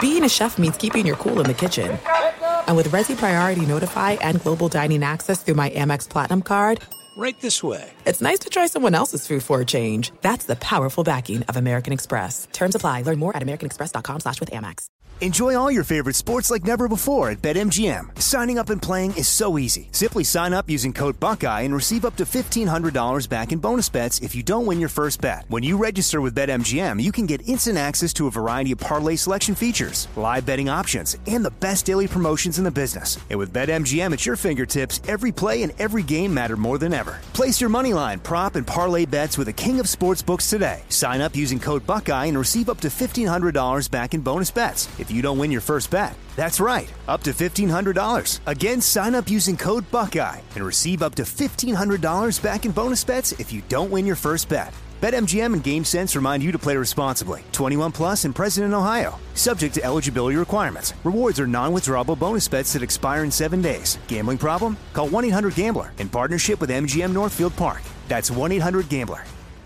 being a chef means keeping your cool in the kitchen. And with Resi Priority Notify and Global Dining Access through my Amex Platinum card, right this way. It's nice to try someone else's food for a change. That's the powerful backing of American Express. Terms apply. Learn more at americanexpress.com/withAmex. Enjoy all your favorite sports like never before at BetMGM. Signing up and playing is so easy. Simply sign up using code Buckeye and receive up to $1,500 back in bonus bets if you don't win your first bet. When you register with BetMGM, you can get instant access to a variety of parlay selection features, live betting options, and the best daily promotions in the business. And with BetMGM at your fingertips, every play and every game matter more than ever. Place your moneyline, prop, and parlay bets with the king of sportsbooks today. Sign up using code Buckeye and receive up to $1,500 back in bonus bets if you don't win your first bet. That's right, up to $1,500. Again, sign up using code Buckeye and receive up to $1,500 back in bonus bets if you don't win your first bet. BetMGM and GameSense remind you to play responsibly. 21 plus and present in Ohio. Subject to eligibility requirements. Rewards are non-withdrawable bonus bets that expire in 7 days. Gambling problem? Call 1-800-GAMBLER in partnership with MGM Northfield Park. That's 1-800-GAMBLER.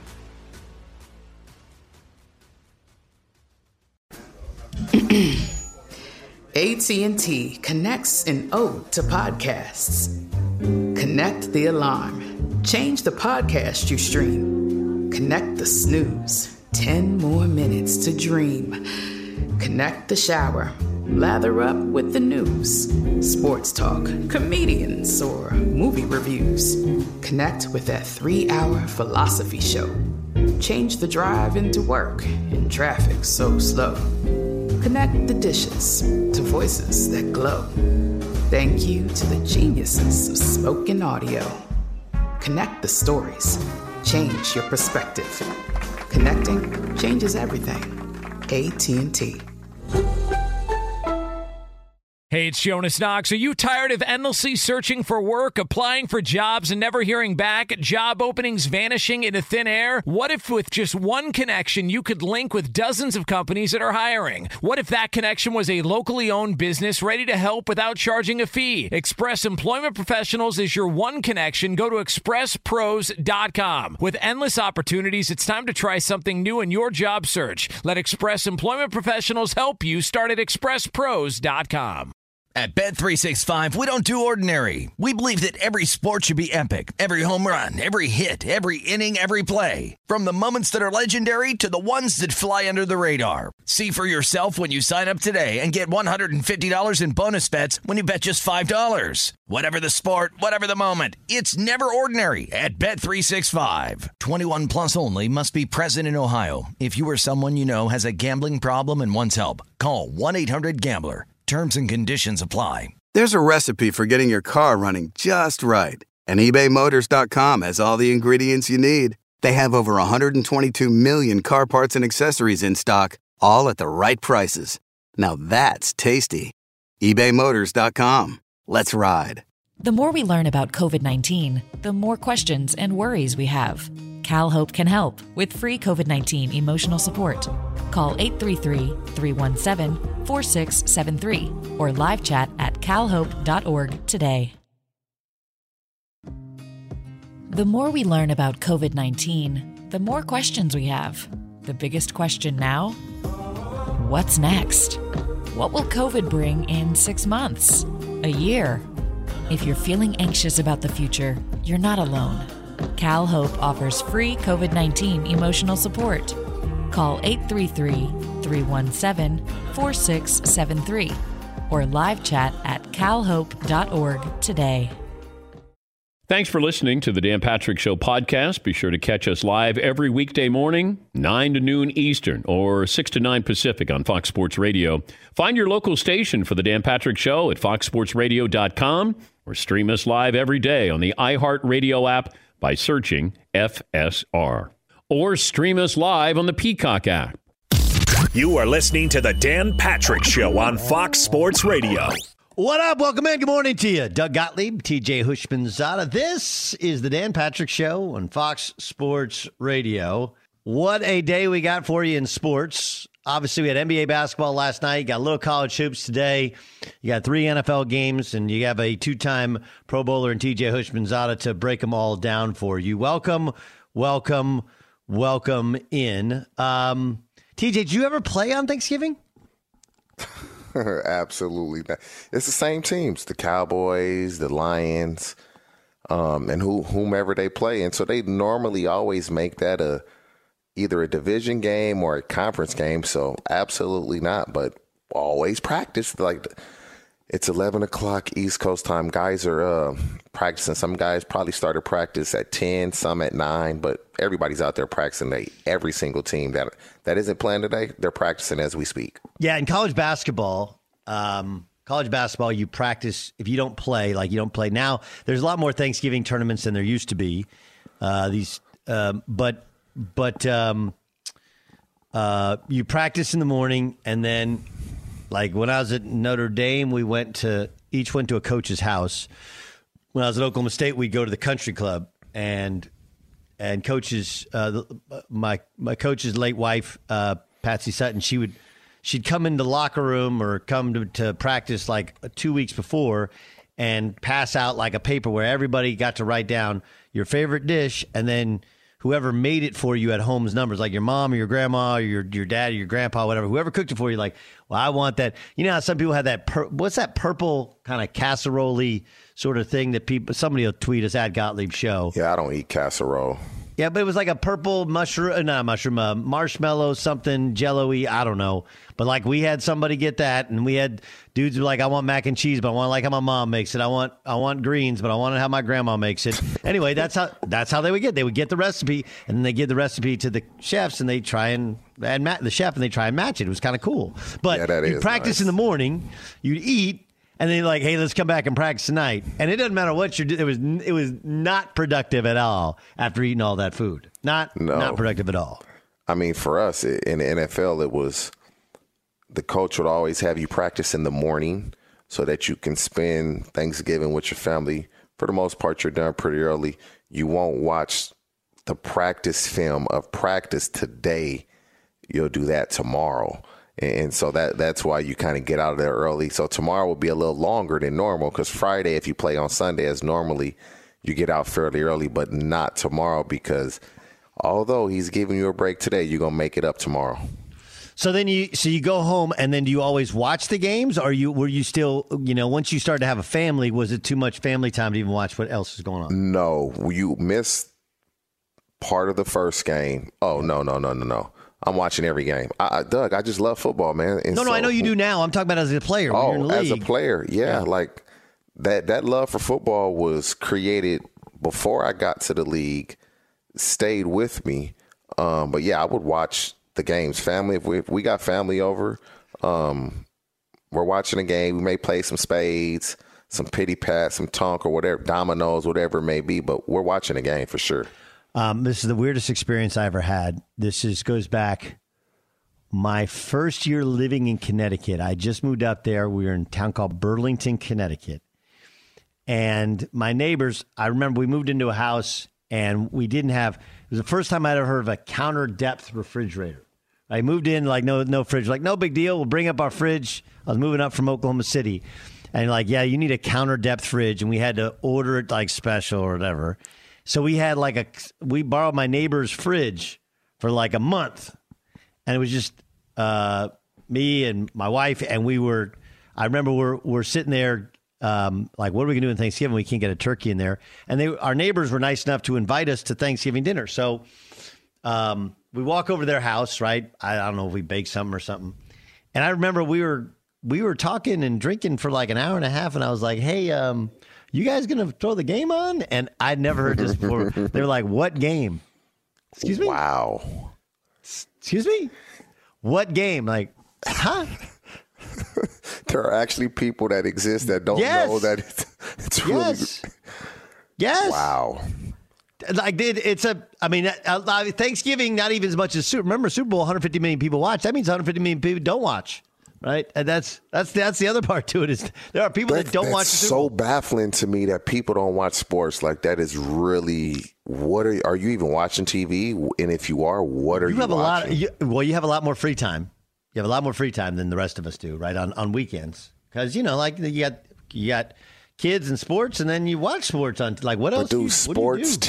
AT&T connects an ode to podcasts. Connect the alarm. Change the podcast you stream. Connect the snooze. 10 more minutes to dream. Connect the shower. Lather up with the news. Sports talk, comedians, or movie reviews. Connect with that 3-hour philosophy show. Change the drive into work in traffic so slow. Connect the dishes to voices that glow. Thank you to the geniuses of spoken audio. Connect the stories. Change your perspective. Connecting changes everything. AT&T. Hey, it's Jonas Knox. Are you tired of endlessly searching for work, applying for jobs, and never hearing back? Job openings vanishing into thin air? What if with just one connection, you could link with dozens of companies that are hiring? What if that connection was a locally owned business ready to help without charging a fee? Express Employment Professionals is your one connection. Go to expresspros.com. With endless opportunities, it's time to try something new in your job search. Let Express Employment Professionals help you. Start at expresspros.com. At Bet365, we don't do ordinary. We believe that every sport should be epic. Every home run, every hit, every inning, every play. From the moments that are legendary to the ones that fly under the radar. See for yourself when you sign up today and get $150 in bonus bets when you bet just $5. Whatever the sport, whatever the moment, it's never ordinary at Bet365. 21 plus only. Must be present in Ohio. If you or someone you know has a gambling problem and wants help, call 1-800-GAMBLER. Terms and conditions apply. There's a recipe for getting your car running just right. And ebaymotors.com has all the ingredients you need. They have over 122 million car parts and accessories in stock, all at the right prices. Now that's tasty. ebaymotors.com. Let's ride. The more we learn about COVID-19, the more questions and worries we have. CalHope can help with free COVID-19 emotional support. Call 833-317-4673 or live chat at calhope.org today. The more we learn about COVID-19, the more questions we have. The biggest question now? What's next? What will COVID bring in 6 months? A year? If you're feeling anxious about the future, you're not alone. CalHope offers free COVID-19 emotional support. Call 833-317-4673 or live chat at calhope.org today. Thanks for listening to the Dan Patrick Show podcast. Be sure to catch us live every weekday morning, 9 to noon Eastern or 6 to 9 Pacific on Fox Sports Radio. Find your local station for the Dan Patrick Show at foxsportsradio.com or stream us live every day on the iHeartRadio app by searching FSR. Or stream us live on the Peacock app. You are listening to the Dan Patrick Show on Fox Sports Radio. What up? Welcome in. Good morning to you. Doug Gottlieb, TJ Hushmanzada. This is the Dan Patrick Show on Fox Sports Radio. What a day we got for you in sports. Obviously, we had NBA basketball last night. You got a little college hoops today. You got 3 NFL games, and you have a 2-time Pro Bowler in TJ Hushmanzada to break them all down for you. Welcome in. TJ, did you ever play on Thanksgiving? Absolutely not. It's the same teams, the Cowboys, the Lions, and whomever they play. And so they normally always make that either a division game or a conference game. So absolutely not, but always practice. Like, it's 11 o'clock East Coast time. Guys are practicing. Some guys probably started practice at 10, some at 9, but everybody's out there practicing. Every single team that isn't playing today, they're practicing as we speak. Yeah, in college basketball, you practice. If you don't play, like you don't play now, there's a lot more Thanksgiving tournaments than there used to be. But you practice in the morning, and then, like when I was at Notre Dame, we each went to a coach's house. When I was at Oklahoma State, we'd go to the country club, and coaches, my coach's late wife, Patsy Sutton, she'd come into the locker room or come to practice like 2 weeks before and pass out like a paper where everybody got to write down your favorite dish, and then whoever made it for you at home's numbers, like your mom or your grandma or your dad or your grandpa, whatever, whoever cooked it for you, like, well, I want that. You know how some people have that, what's that purple kind of casserole-y sort of thing that somebody will tweet us at Gottlieb Show. Yeah, I don't eat casserole. Yeah, but it was like a purple marshmallow, something jello-y, I don't know. But like we had somebody get that, and we had dudes who were like, I want mac and cheese, but I want like how my mom makes it. I want greens, but I want it how my grandma makes it. Anyway, that's how they would get. They would get the recipe, and then they give the recipe to the chefs, and they try and match it. It was kind of cool. But you practice in the morning, you'd eat. And then like, hey, let's come back and practice tonight. And it doesn't matter what you're doing. It was not productive at all after eating all that food. Not productive at all. I mean, for us in the NFL, it was the coach would always have you practice in the morning so that you can spend Thanksgiving with your family. For the most part, you're done pretty early. You won't watch the practice film of practice today. You'll do that tomorrow. And so that's why you kind of get out of there early. So tomorrow will be a little longer than normal because Friday, if you play on Sunday as normally, you get out fairly early, but not tomorrow because although he's giving you a break today, you're going to make it up tomorrow. So then you go home, and then do you always watch the games? Or were you still, once you started to have a family, was it too much family time to even watch what else is going on? No, you missed part of the first game. Oh, no. I'm watching every game. Doug, I just love football, man. And I know you do now. I'm talking about as a player. When you're in the league. As a player, yeah. Like that love for football was created before I got to the league, stayed with me. But yeah, I would watch the games. Family, if we got family over, we're watching a game. We may play some spades, some pity pat, some tonk or whatever, dominoes, whatever it may be. But we're watching a game for sure. This is the weirdest experience I ever had. This goes back my first year living in Connecticut. I just moved up there. We were in a town called Burlington, Connecticut. And my neighbors, I remember we moved into a house and we didn't have, it was the first time I'd ever heard of a counter depth refrigerator. I moved in like no fridge, like no big deal. We'll bring up our fridge. I was moving up from Oklahoma City. And like, yeah, you need a counter depth fridge. And we had to order it like special or whatever. So we had we borrowed my neighbor's fridge for like a month, and it was just me and my wife, and I remember we're sitting there like, what are we gonna do on Thanksgiving? We can't get a turkey in there, and our neighbors were nice enough to invite us to Thanksgiving dinner. So we walk over to their house, right? I don't know if we baked something or something, and I remember we were talking and drinking for like an hour and a half, and I was like, hey, you guys going to throw the game on? And I'd never heard this before. They were like, what game? Excuse me? Wow. Excuse me? What game? Like, huh? There are actually people that exist that don't know that it's really. Yes. Wow. Like, Thanksgiving, not even as much as remember Super Bowl, 150 million people watch. That means 150 million people don't watch. Right, and that's the other part to it is there are people that don't watch. It's so baffling to me that people don't watch sports. Like that is really are you even watching TV? And if you are, what are you watching? You have a lot more free time. You have a lot more free time than the rest of us do, right? On weekends, because like you got kids and sports, and then you watch sports on like what else? Sports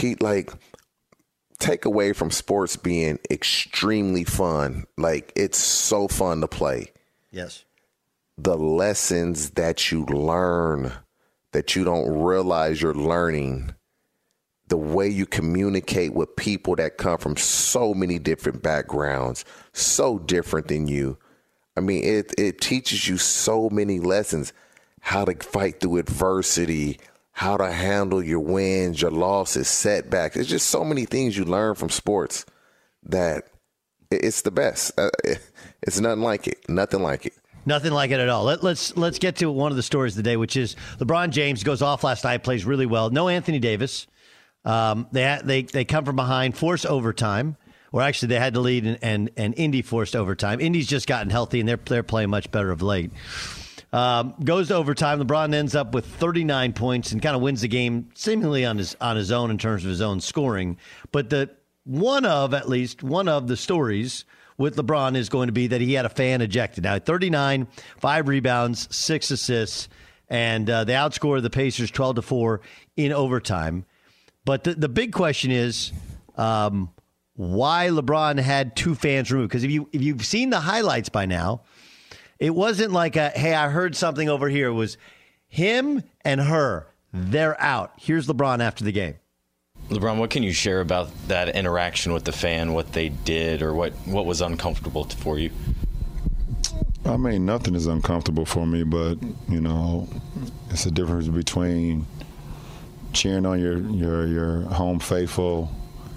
take away from sports being extremely fun. Like it's so fun to play. Yes. the lessons that you learn that you don't realize you're learning, the way you communicate with people that come from so many different backgrounds, so different than you. I mean, it teaches you so many lessons, how to fight through adversity, how to handle your wins, your losses, setbacks. It's just so many things you learn from sports that it's the best. It's nothing like it. Nothing like it. Nothing like it at all. Let's get to one of the stories of the day, which is LeBron James goes off last night, plays really well. No Anthony Davis. They come from behind, force overtime. Or actually, they had to lead, and Indy forced overtime. Indy's just gotten healthy, and they're playing much better of late. Goes to overtime. LeBron ends up with 39 points and kind of wins the game seemingly on his own in terms of his own scoring. But one of the stories with LeBron is going to be that he had a fan ejected. Now, 39, 5 rebounds, 6 assists, and they outscored the Pacers 12-4 in overtime. But the big question is why LeBron had 2 fans removed. Because if you've seen the highlights by now, it wasn't like hey, I heard something over here. It was him and her. They're out. Here's LeBron after the game. LeBron, what can you share about that interaction with the fan, what they did, or what was uncomfortable for you? I mean, nothing is uncomfortable for me, but, it's a difference between cheering on your home faithful,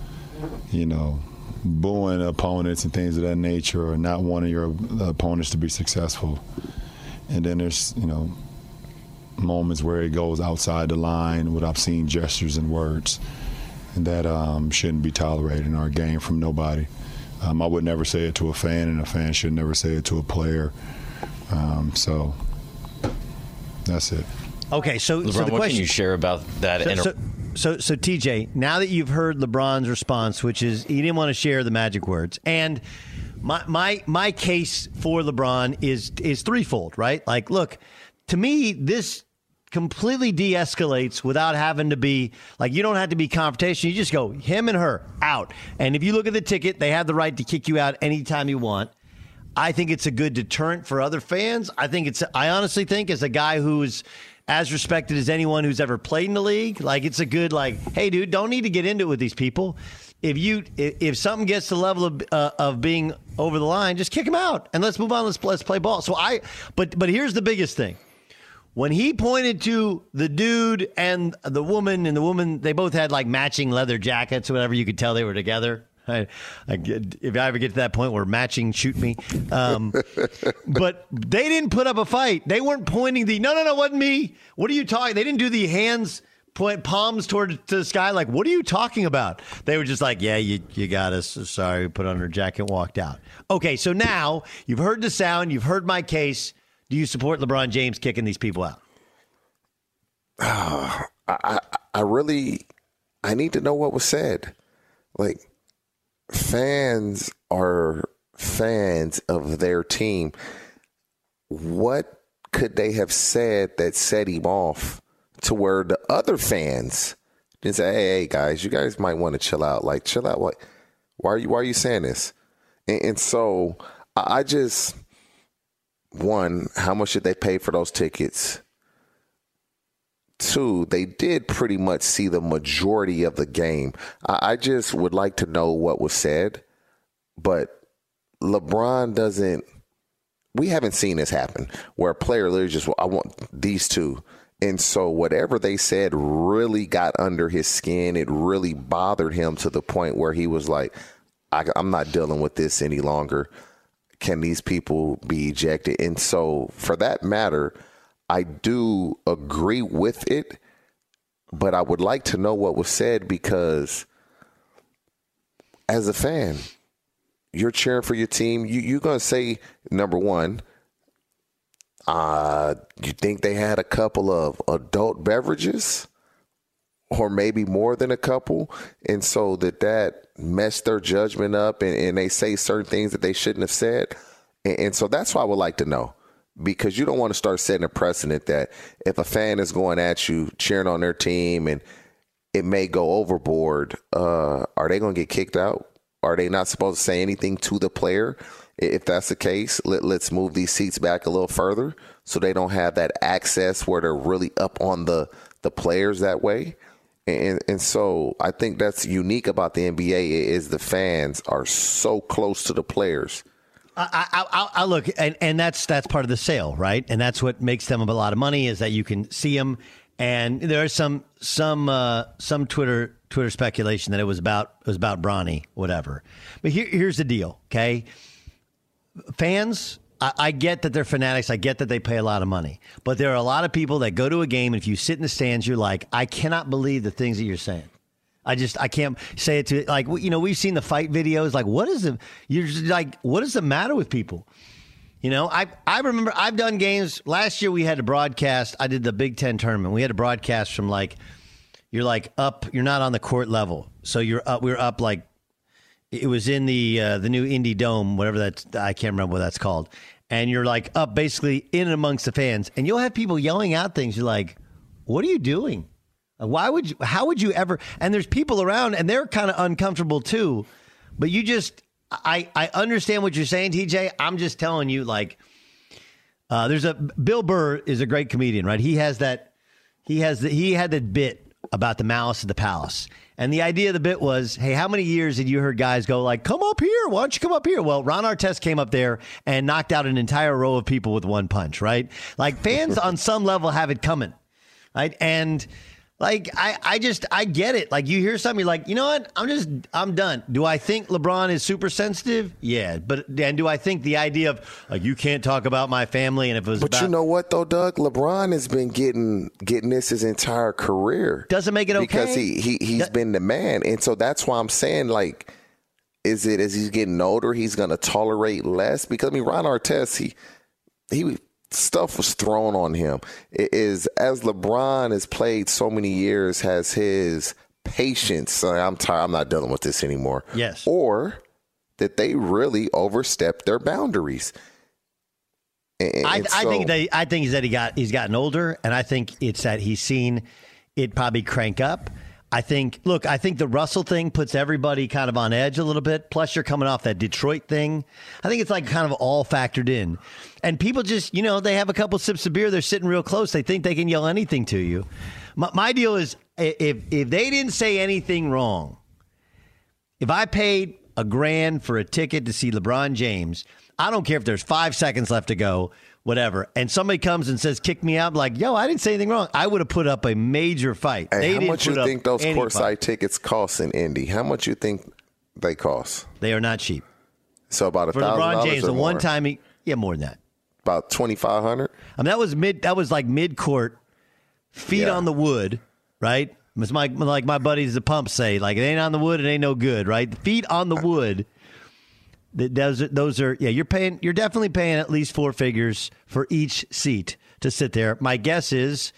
booing opponents and things of that nature, or not wanting your opponents to be successful. And then there's, moments where it goes outside the line with obscene gestures and words. And that shouldn't be tolerated in our game from nobody. I would never say it to a fan, and a fan should never say it to a player. So that's it. Okay, so LeBron, the question, what can you share about that? So TJ, now that you've heard LeBron's response, which is he didn't want to share the magic words, and my case for LeBron is threefold, right? Like, look, to me, this completely de-escalates without having to be, like, you don't have to be confrontational. You just go, him and her, out. And if you look at the ticket, they have the right to kick you out anytime you want. I think it's a good deterrent for other fans. I honestly think, as a guy who's as respected as anyone who's ever played in the league, like, it's a good, like, hey, dude, don't need to get into it with these people. If something gets to the level of being over the line, just kick him out and let's move on. Let's play ball. So but here's the biggest thing. When he pointed to the dude and the woman, they both had like matching leather jackets or whatever. You could tell they wif I ever get to that point where matching shoot me. But they didn't put up a fight. They weren't pointing no, wasn't me. What are you talking? They didn't do the hands, point palms to the sky. Like, what are you talking about? They were just like, yeah, you got us. Sorry, put on her jacket, walked out. Okay, so now you've heard the sound. You've heard my case. Do you support LeBron James kicking these people out? I need to know what was said. Like, fans are fans of their team. What could they have said that set him off to where the other fans didn't say, hey, guys, you guys might want to chill out. Like, chill out. What? Why are you saying this? And so I just... One, how much did they pay for those tickets? 2, they did pretty much see the majority of the game. I just would like to know what was said, but LeBron doesn't. We haven't seen this happen where a player literally just, I want these two. And so whatever they said really got under his skin. It really bothered him to the point where he was like, I'm not dealing with this any longer. Can these people be ejected? And so for that matter, I do agree with it, but I would like to know what was said, because as a fan, you're cheering for your team. You're going to say, number one, you think they had a couple of adult beverages, or maybe more than a couple, and so that messed their judgment up, and they say certain things that they shouldn't have said. And so that's what I would like to know, because you don't want to start setting a precedent that if a fan is going at you, cheering on their team, and it may go overboard, are they going to get kicked out? Are they not supposed to say anything to the player? If that's the case, let's move these seats back a little further so they don't have that access where they're really up on the players that way. And so I think that's unique about the NBA is the fans are so close to the players. I look, and that's part of the sale, right? And that's what makes them a lot of money is that you can see them. And there's some Twitter speculation that it was about Bronny, whatever. But here's the deal, okay? Fans, I get that they're fanatics. I get that they pay a lot of money. But there are a lot of people that go to a game, and if you sit in the stands, you're like, I cannot believe the things that you're saying. I can't say it to, like, we've seen the fight videos. Like, what is the matter with people? I remember I've done games. Last year we had to broadcast. I did the Big Ten tournament. We had to broadcast from you're up. You're not on the court level. So you're up. We were up it was in the new Indy Dome, whatever that's. I can't remember what that's called. And you're up basically in and amongst the fans. And you'll have people yelling out things. You're like, what are you doing? How would you ever? And there's people around and they're kind of uncomfortable too. But you just, I understand what you're saying, TJ. I'm just telling you, Bill Burr is a great comedian, right? He had the bit about the Malice at the Palace. And the idea of the bit was, hey, how many years had you heard guys go come up here? Why don't you come up here? Well, Ron Artest came up there and knocked out an entire row of people with one punch, right? Fans on some level have it coming, right? And I get it. You hear something, you're like, you know what? I'm done. Do I think LeBron is super sensitive? Yeah. And do I think the idea of you can't talk about my family and if it was you know what though, Doug? LeBron has been getting this his entire career. Doesn't make it okay. Because he's been the man. And so that's why I'm saying is it as he's getting older, he's going to tolerate less? Because Ron Artest, he stuff was thrown on him. It is as LeBron has played so many years, has his patience. I'm tired. I'm not dealing with this anymore. Yes. Or that they really overstepped their boundaries. I think that he's gotten older, and I think it's that he's seen it probably crank up. I think the Russell thing puts everybody kind of on edge a little bit. Plus, you're coming off that Detroit thing. I think it's kind of all factored in. And people just, they have a couple sips of beer. They're sitting real close. They think they can yell anything to you. My deal is if they didn't say anything wrong, if I paid $1,000 for a ticket to see LeBron James, I don't care if there's 5 seconds left to go, whatever, and somebody comes and says, kick me out, yo, I didn't say anything wrong. I would have put up a major fight. Hey, how much you think those courtside tickets cost in Indy? How much you think they cost? They are not cheap. So about $1,000 for LeBron James, the one more? time more than that. About $2,500. That was mid court, feet on the wood, right? It's like my buddies the Pump say, it ain't on the wood, it ain't no good, right? Feet on the wood. Those are you're definitely paying at least 4 figures for each seat to sit there. My guess is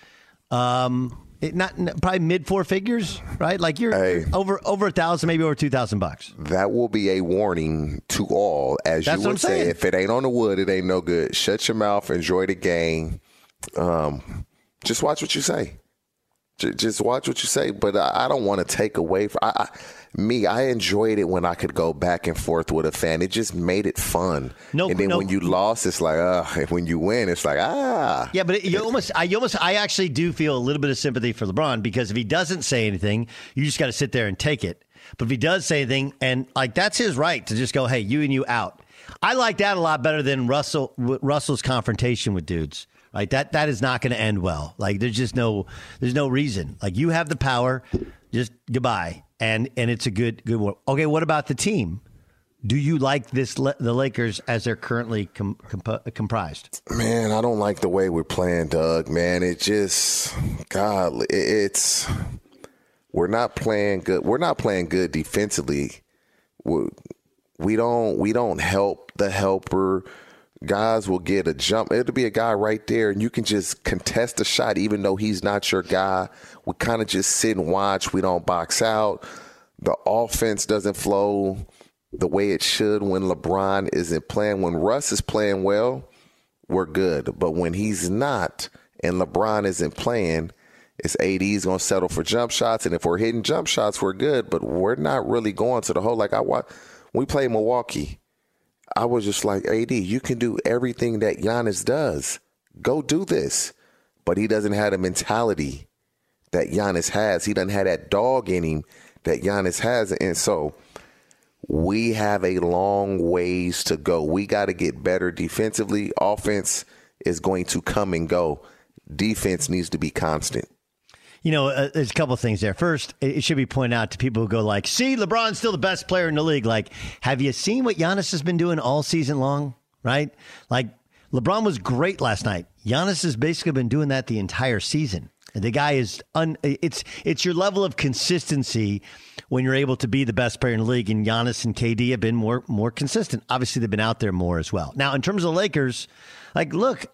probably mid 4 figures, right? You're over $1,000, maybe over $2,000. That will be a warning to all, as you would say. If it ain't on the wood, it ain't no good. Shut your mouth, enjoy the game. Just watch what you say. Just watch what you say. But I don't want to take away from I enjoyed it when I could go back and forth with a fan. It just made it fun. When you lost, it's and when you win, it's Yeah, but I actually do feel a little bit of sympathy for LeBron, because if he doesn't say anything, you just got to sit there and take it. But if he does say anything, and that's his right to just go, hey, you and you out. I like that a lot better than Russell's confrontation with dudes. Like that is not going to end well. There's no reason. You have the power, just goodbye. And it's a good one. Okay, what about the team? Do you like the Lakers as they're currently comprised? Man, I don't like the way we're playing, Doug. Man, it just, God, we're not playing good. We're not playing good defensively. We don't help the helper. Guys will get a jump. It'll be a guy right there, and you can just contest a shot even though he's not your guy. We kind of just sit and watch. We don't box out. The offense doesn't flow the way it should when LeBron isn't playing. When Russ is playing well, we're good. But when he's not and LeBron isn't playing, it's AD's going to settle for jump shots. And if we're hitting jump shots, we're good. But we're not really going to the hole. We play Milwaukee. I was just like, AD, you can do everything that Giannis does. Go do this. But he doesn't have the mentality that Giannis has. He doesn't have that dog in him that Giannis has. And so we have a long ways to go. We got to get better defensively. Offense is going to come and go. Defense needs to be constant. You know, there's a couple of things there. First, it should be pointed out to people who go like, see, LeBron's still the best player in the league. Like, have you seen what Giannis has been doing all season long, right? Like, LeBron was great last night. Giannis has basically been doing that the entire season. The guy is, it's your level of consistency when you're able to be the best player in the league. And Giannis and KD have been more consistent. Obviously, they've been out there more as well. Now, in terms of the Lakers, like, look,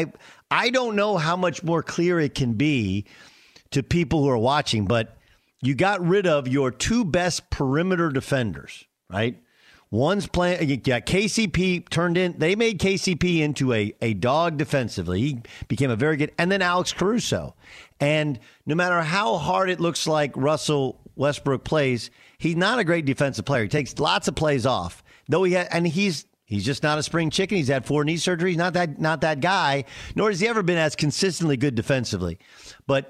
I don't know how much more clear it can be to people who are watching, but you got rid of your two best perimeter defenders, right? One's playing, you got KCP turned in. They made KCP into a dog defensively. He became a very good, and then Alex Caruso. And no matter how hard it looks like Russell Westbrook plays, he's not a great defensive player. He takes lots of plays off, though he's just not a spring chicken. He's had 4 knee surgeries. Not that guy. Nor has he ever been as consistently good defensively. But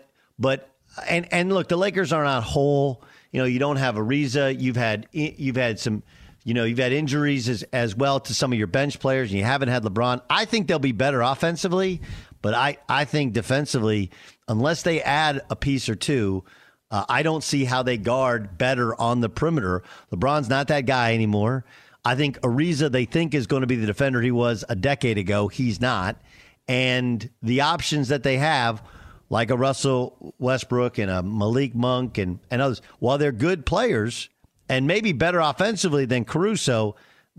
look, the Lakers are not whole. You know, you don't have Ariza. You've had some. You know, you've had injuries as well to some of your bench players, and you haven't had LeBron. I think they'll be better offensively, but I think defensively, unless they add a piece or two, I don't see how they guard better on the perimeter. LeBron's not that guy anymore. I think Ariza, they think, is going to be the defender he was a decade ago. He's not. And the options that they have, like a Russell Westbrook and a Malik Monk and others, while they're good players and maybe better offensively than Caruso,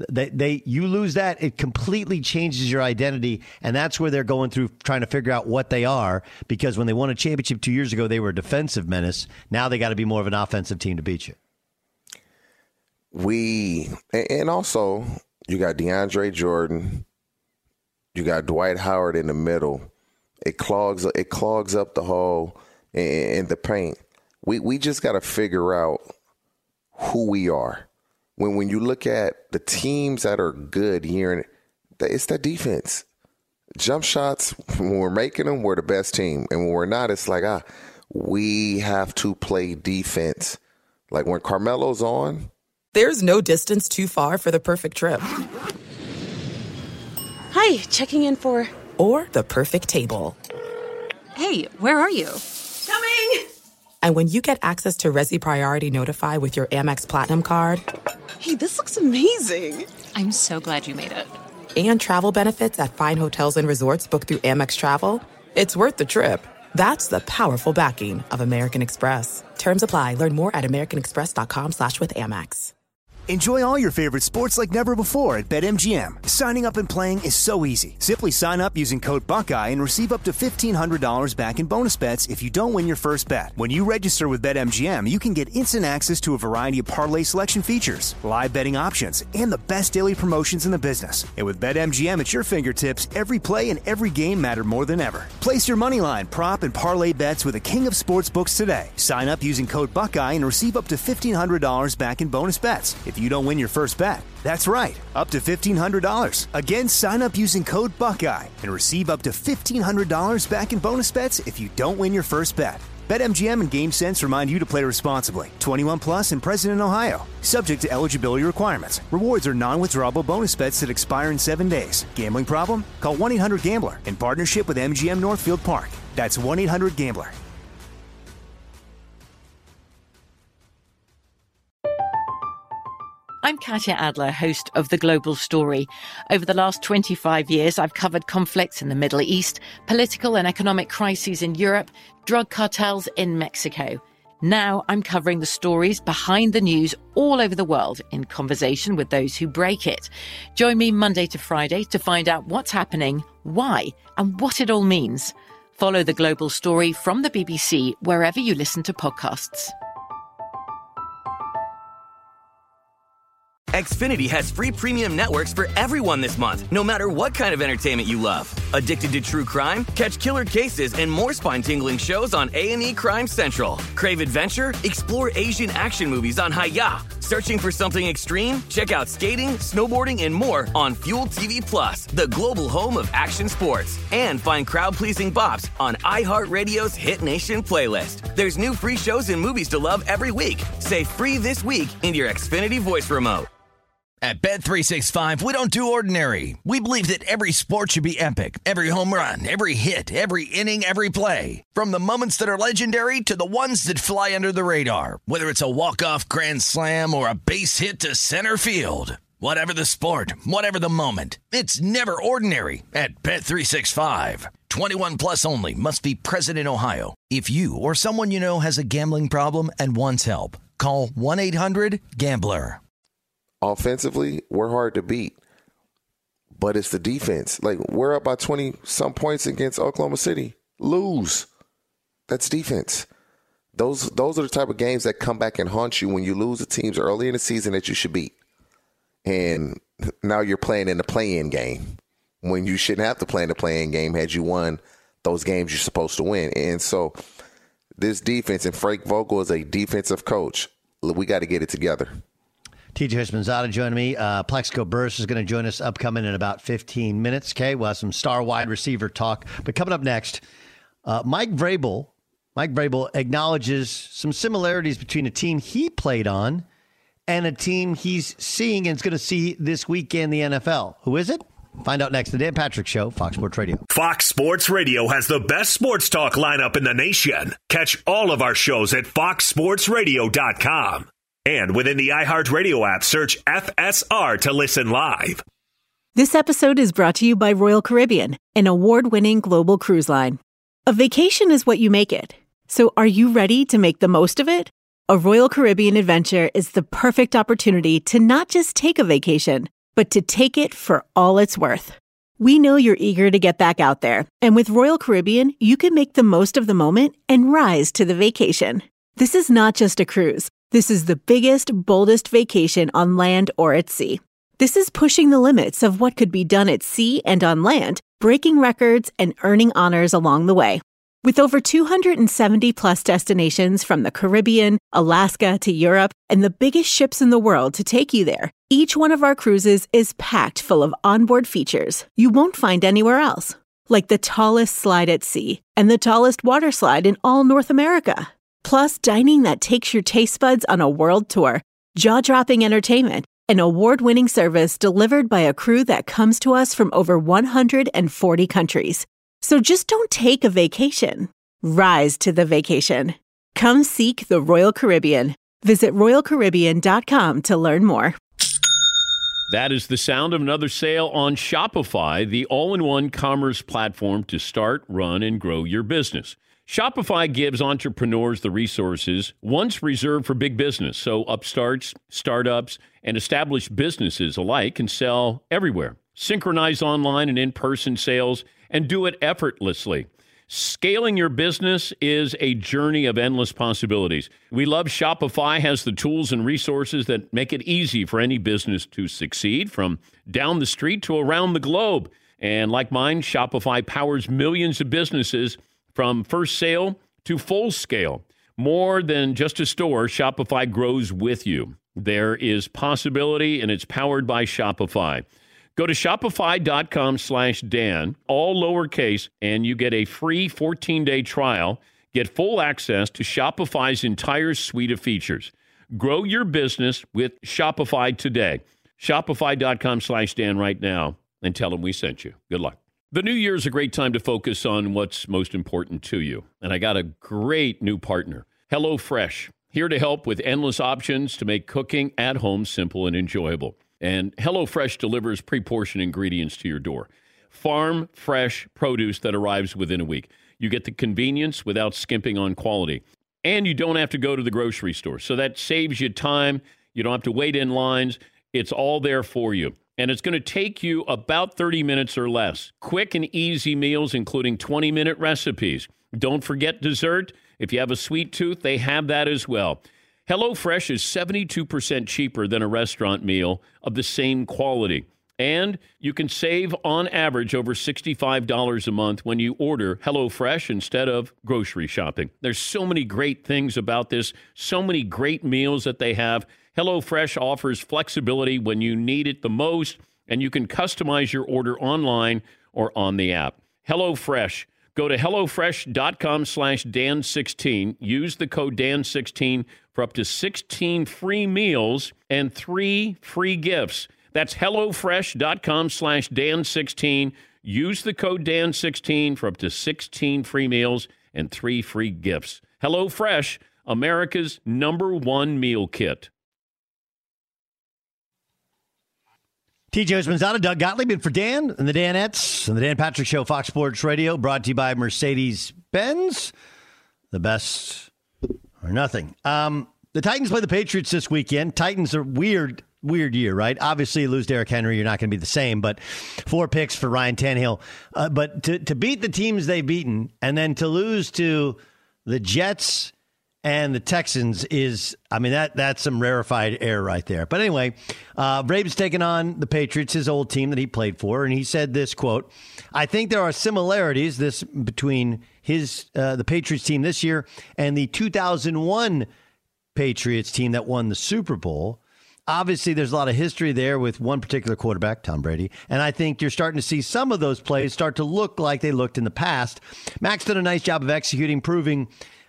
you lose that, it completely changes your identity, and that's where they're going through trying to figure out what they are, because when they won a championship 2 years ago, they were a defensive menace. Now they got to be more of an offensive team to beat you. And also, you got DeAndre Jordan, you got Dwight Howard in the middle. It clogs up the hole in the paint. We just got to figure out who we are. When you look at the teams that are good here, it's that defense. Jump shots, when we're making them, we're the best team. And when we're not, it's like, we have to play defense. Like when Carmelo's on. There's no distance too far for the perfect trip. Hi, checking in for... Or the perfect table. Hey, where are you? Coming! And when you get access to Resi Priority Notify with your Amex Platinum card. Hey, this looks amazing. I'm so glad you made it. And travel benefits at fine hotels and resorts booked through Amex Travel. It's worth the trip. That's the powerful backing of American Express. Terms apply. Learn more at americanexpress.com/withAmex. Enjoy all your favorite sports like never before at BetMGM. Signing up and playing is so easy. Simply sign up using code Buckeye and receive up to $1,500 back in bonus bets if you don't win your first bet. When you register with BetMGM, you can get instant access to a variety of parlay selection features, live betting options, and the best daily promotions in the business. And with BetMGM at your fingertips, every play and every game matter more than ever. Place your moneyline, prop, and parlay bets with the king of sportsbooks today. Sign up using code Buckeye and receive up to $1,500 back in bonus bets if you don't win your first bet. That's right, up to $1,500. Again, sign up using code Buckeye and receive up to $1,500 back in bonus bets if you don't win your first bet. BetMGM and GameSense remind you to play responsibly. 21 plus and present in Ohio. Subject to eligibility requirements. Rewards are non-withdrawable bonus bets that expire in 7 days. Gambling problem? Call 1-800-GAMBLER in partnership with MGM Northfield Park. That's 1-800-GAMBLER. I'm Katya Adler, host of The Global Story. Over the last 25 years, I've covered conflicts in the Middle East, political and economic crises in Europe, drug cartels in Mexico. Now I'm covering the stories behind the news all over the world in conversation with those who break it. Join me Monday to Friday to find out what's happening, why, and what it all means. Follow The Global Story from the BBC wherever you listen to podcasts. Xfinity has free premium networks for everyone this month, no matter what kind of entertainment you love. Addicted to true crime? Catch killer cases and more spine-tingling shows on A&E Crime Central. Crave adventure? Explore Asian action movies on Hi-YAH. Searching for something extreme? Check out skating, snowboarding, and more on Fuel TV Plus, the global home of action sports. And find crowd-pleasing bops on iHeartRadio's Hit Nation playlist. There's new free shows and movies to love every week. Say free this week in your Xfinity voice remote. At Bet365, we don't do ordinary. We believe that every sport should be epic. Every home run, every hit, every inning, every play. From the moments that are legendary to the ones that fly under the radar. Whether it's a walk-off grand slam or a base hit to center field. Whatever the sport, whatever the moment. It's never ordinary at Bet365. 21 plus only. Must be present in Ohio. If you or someone you know has a gambling problem and wants help, call 1-800-GAMBLER. Offensively, we're hard to beat, but it's the defense. Like, we're up by 20-some points against Oklahoma City. Lose. That's defense. Those are the type of games that come back and haunt you when you lose the teams early in the season that you should beat. And now you're playing in the play-in game when you shouldn't have to play in the play-in game had you won those games you're supposed to win. And so this defense, and Frank Vogel is a defensive coach, we got to get it together. TJ Houshmandzadeh joining me. Plexico Burress is going to join us upcoming in about 15 minutes. Okay, we'll have some star wide receiver talk. But coming up next, Mike Vrabel acknowledges some similarities between a team he played on and a team he's seeing and is going to see this weekend in the NFL. Who is it? Find out next. The Dan Patrick Show, Fox Sports Radio. Fox Sports Radio has the best sports talk lineup in the nation. Catch all of our shows at foxsportsradio.com. And within the iHeartRadio app, search FSR to listen live. This episode is brought to you by Royal Caribbean, an award-winning global cruise line. A vacation is what you make it. So are you ready to make the most of it? A Royal Caribbean adventure is the perfect opportunity to not just take a vacation, but to take it for all it's worth. We know you're eager to get back out there, and with Royal Caribbean, you can make the most of the moment and rise to the vacation. This is not just a cruise. This is the biggest, boldest vacation on land or at sea. This is pushing the limits of what could be done at sea and on land, breaking records and earning honors along the way. With over 270 plus destinations from the Caribbean, Alaska to Europe, and the biggest ships in the world to take you there, each one of our cruises is packed full of onboard features you won't find anywhere else, like the tallest slide at sea and the tallest water slide in all North America. Plus, dining that takes your taste buds on a world tour, jaw-dropping entertainment, and award-winning service delivered by a crew that comes to us from over 140 countries. So just don't take a vacation. Rise to the vacation. Come seek the Royal Caribbean. Visit RoyalCaribbean.com to learn more. That is the sound of another sale on Shopify, the all-in-one commerce platform to start, run, and grow your business. Shopify gives entrepreneurs the resources once reserved for big business, so upstarts, startups, and established businesses alike can sell everywhere. Synchronize online and in-person sales and do it effortlessly. Scaling your business is a journey of endless possibilities. We love Shopify has the tools and resources that make it easy for any business to succeed, from down the street to around the globe. And like mine, Shopify powers millions of businesses from first sale to full scale. More than just a store, Shopify grows with you. There is possibility, and it's powered by Shopify. Go to shopify.com/Dan, all lowercase, and you get a free 14-day trial. Get full access to Shopify's entire suite of features. Grow your business with Shopify today. Shopify.com/Dan right now, and tell them we sent you. Good luck. The new year is a great time to focus on what's most important to you. And I got a great new partner, HelloFresh, here to help with endless options to make cooking at home simple and enjoyable. And HelloFresh delivers pre-portioned ingredients to your door. Farm fresh produce that arrives within a week. You get the convenience without skimping on quality. And you don't have to go to the grocery store. So that saves you time. You don't have to wait in lines. It's all there for you. And it's going to take you about 30 minutes or less. Quick and easy meals, including 20-minute recipes. Don't forget dessert. If you have a sweet tooth, they have that as well. HelloFresh is 72% cheaper than a restaurant meal of the same quality. And you can save, on average, over $65 a month when you order HelloFresh instead of grocery shopping. There's so many great things about this, so many great meals that they have. HelloFresh offers flexibility when you need it the most, and you can customize your order online or on the app. HelloFresh. Go to HelloFresh.com/Dan16. Use the code Dan16 for up to 16 free meals and 3 free gifts. That's HelloFresh.com/Dan16. Use the code Dan16 for up to 16 free meals and 3 free gifts. HelloFresh, America's #1 meal kit. TJ Houshmandzadeh, Doug Gottlieb, and for Dan and the Danettes and the Dan Patrick Show, Fox Sports Radio, brought to you by Mercedes-Benz. The best or nothing. The Titans play the Patriots this weekend. Titans are weird year, right? Obviously, you lose Derrick Henry, you're not going to be the same, but 4 picks for Ryan Tannehill. But to beat the teams they've beaten and then to lose to the Jets and the Texans is, I mean, that's some rarefied air right there. But anyway, Braves taking on the Patriots, his old team that he played for, and he said this, quote, "I think there are similarities between the Patriots team this year and the 2001 Patriots team that won the Super Bowl. Obviously, there's a lot of history there with one particular quarterback, Tom Brady, and I think you're starting to see some of those plays start to look like they looked in the past. Max did a nice job of executing, proving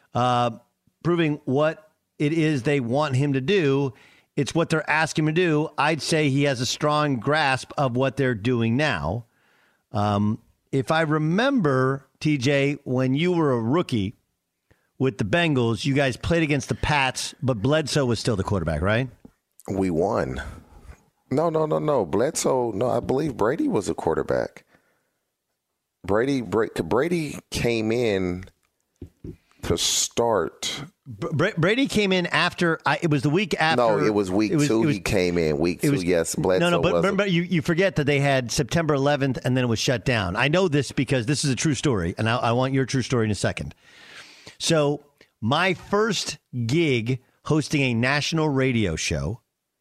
what it is they want him to do. It's what they're asking him to do. I'd say he has a strong grasp of what they're doing now. If I remember, TJ, when you were a rookie with the Bengals, you guys played against the Pats, but Bledsoe was still the quarterback, right? We won. No. Bledsoe, no, I believe Brady was a quarterback. Brady came in to start. Brady came in after. It was the week after. No, it was week 2. He came in week 2. Yes, Bledsoe. No, but remember, you forget that they had September 11th, and then it was shut down. I know this because this is a true story, and I want your true story in a second. So my first gig hosting a national radio show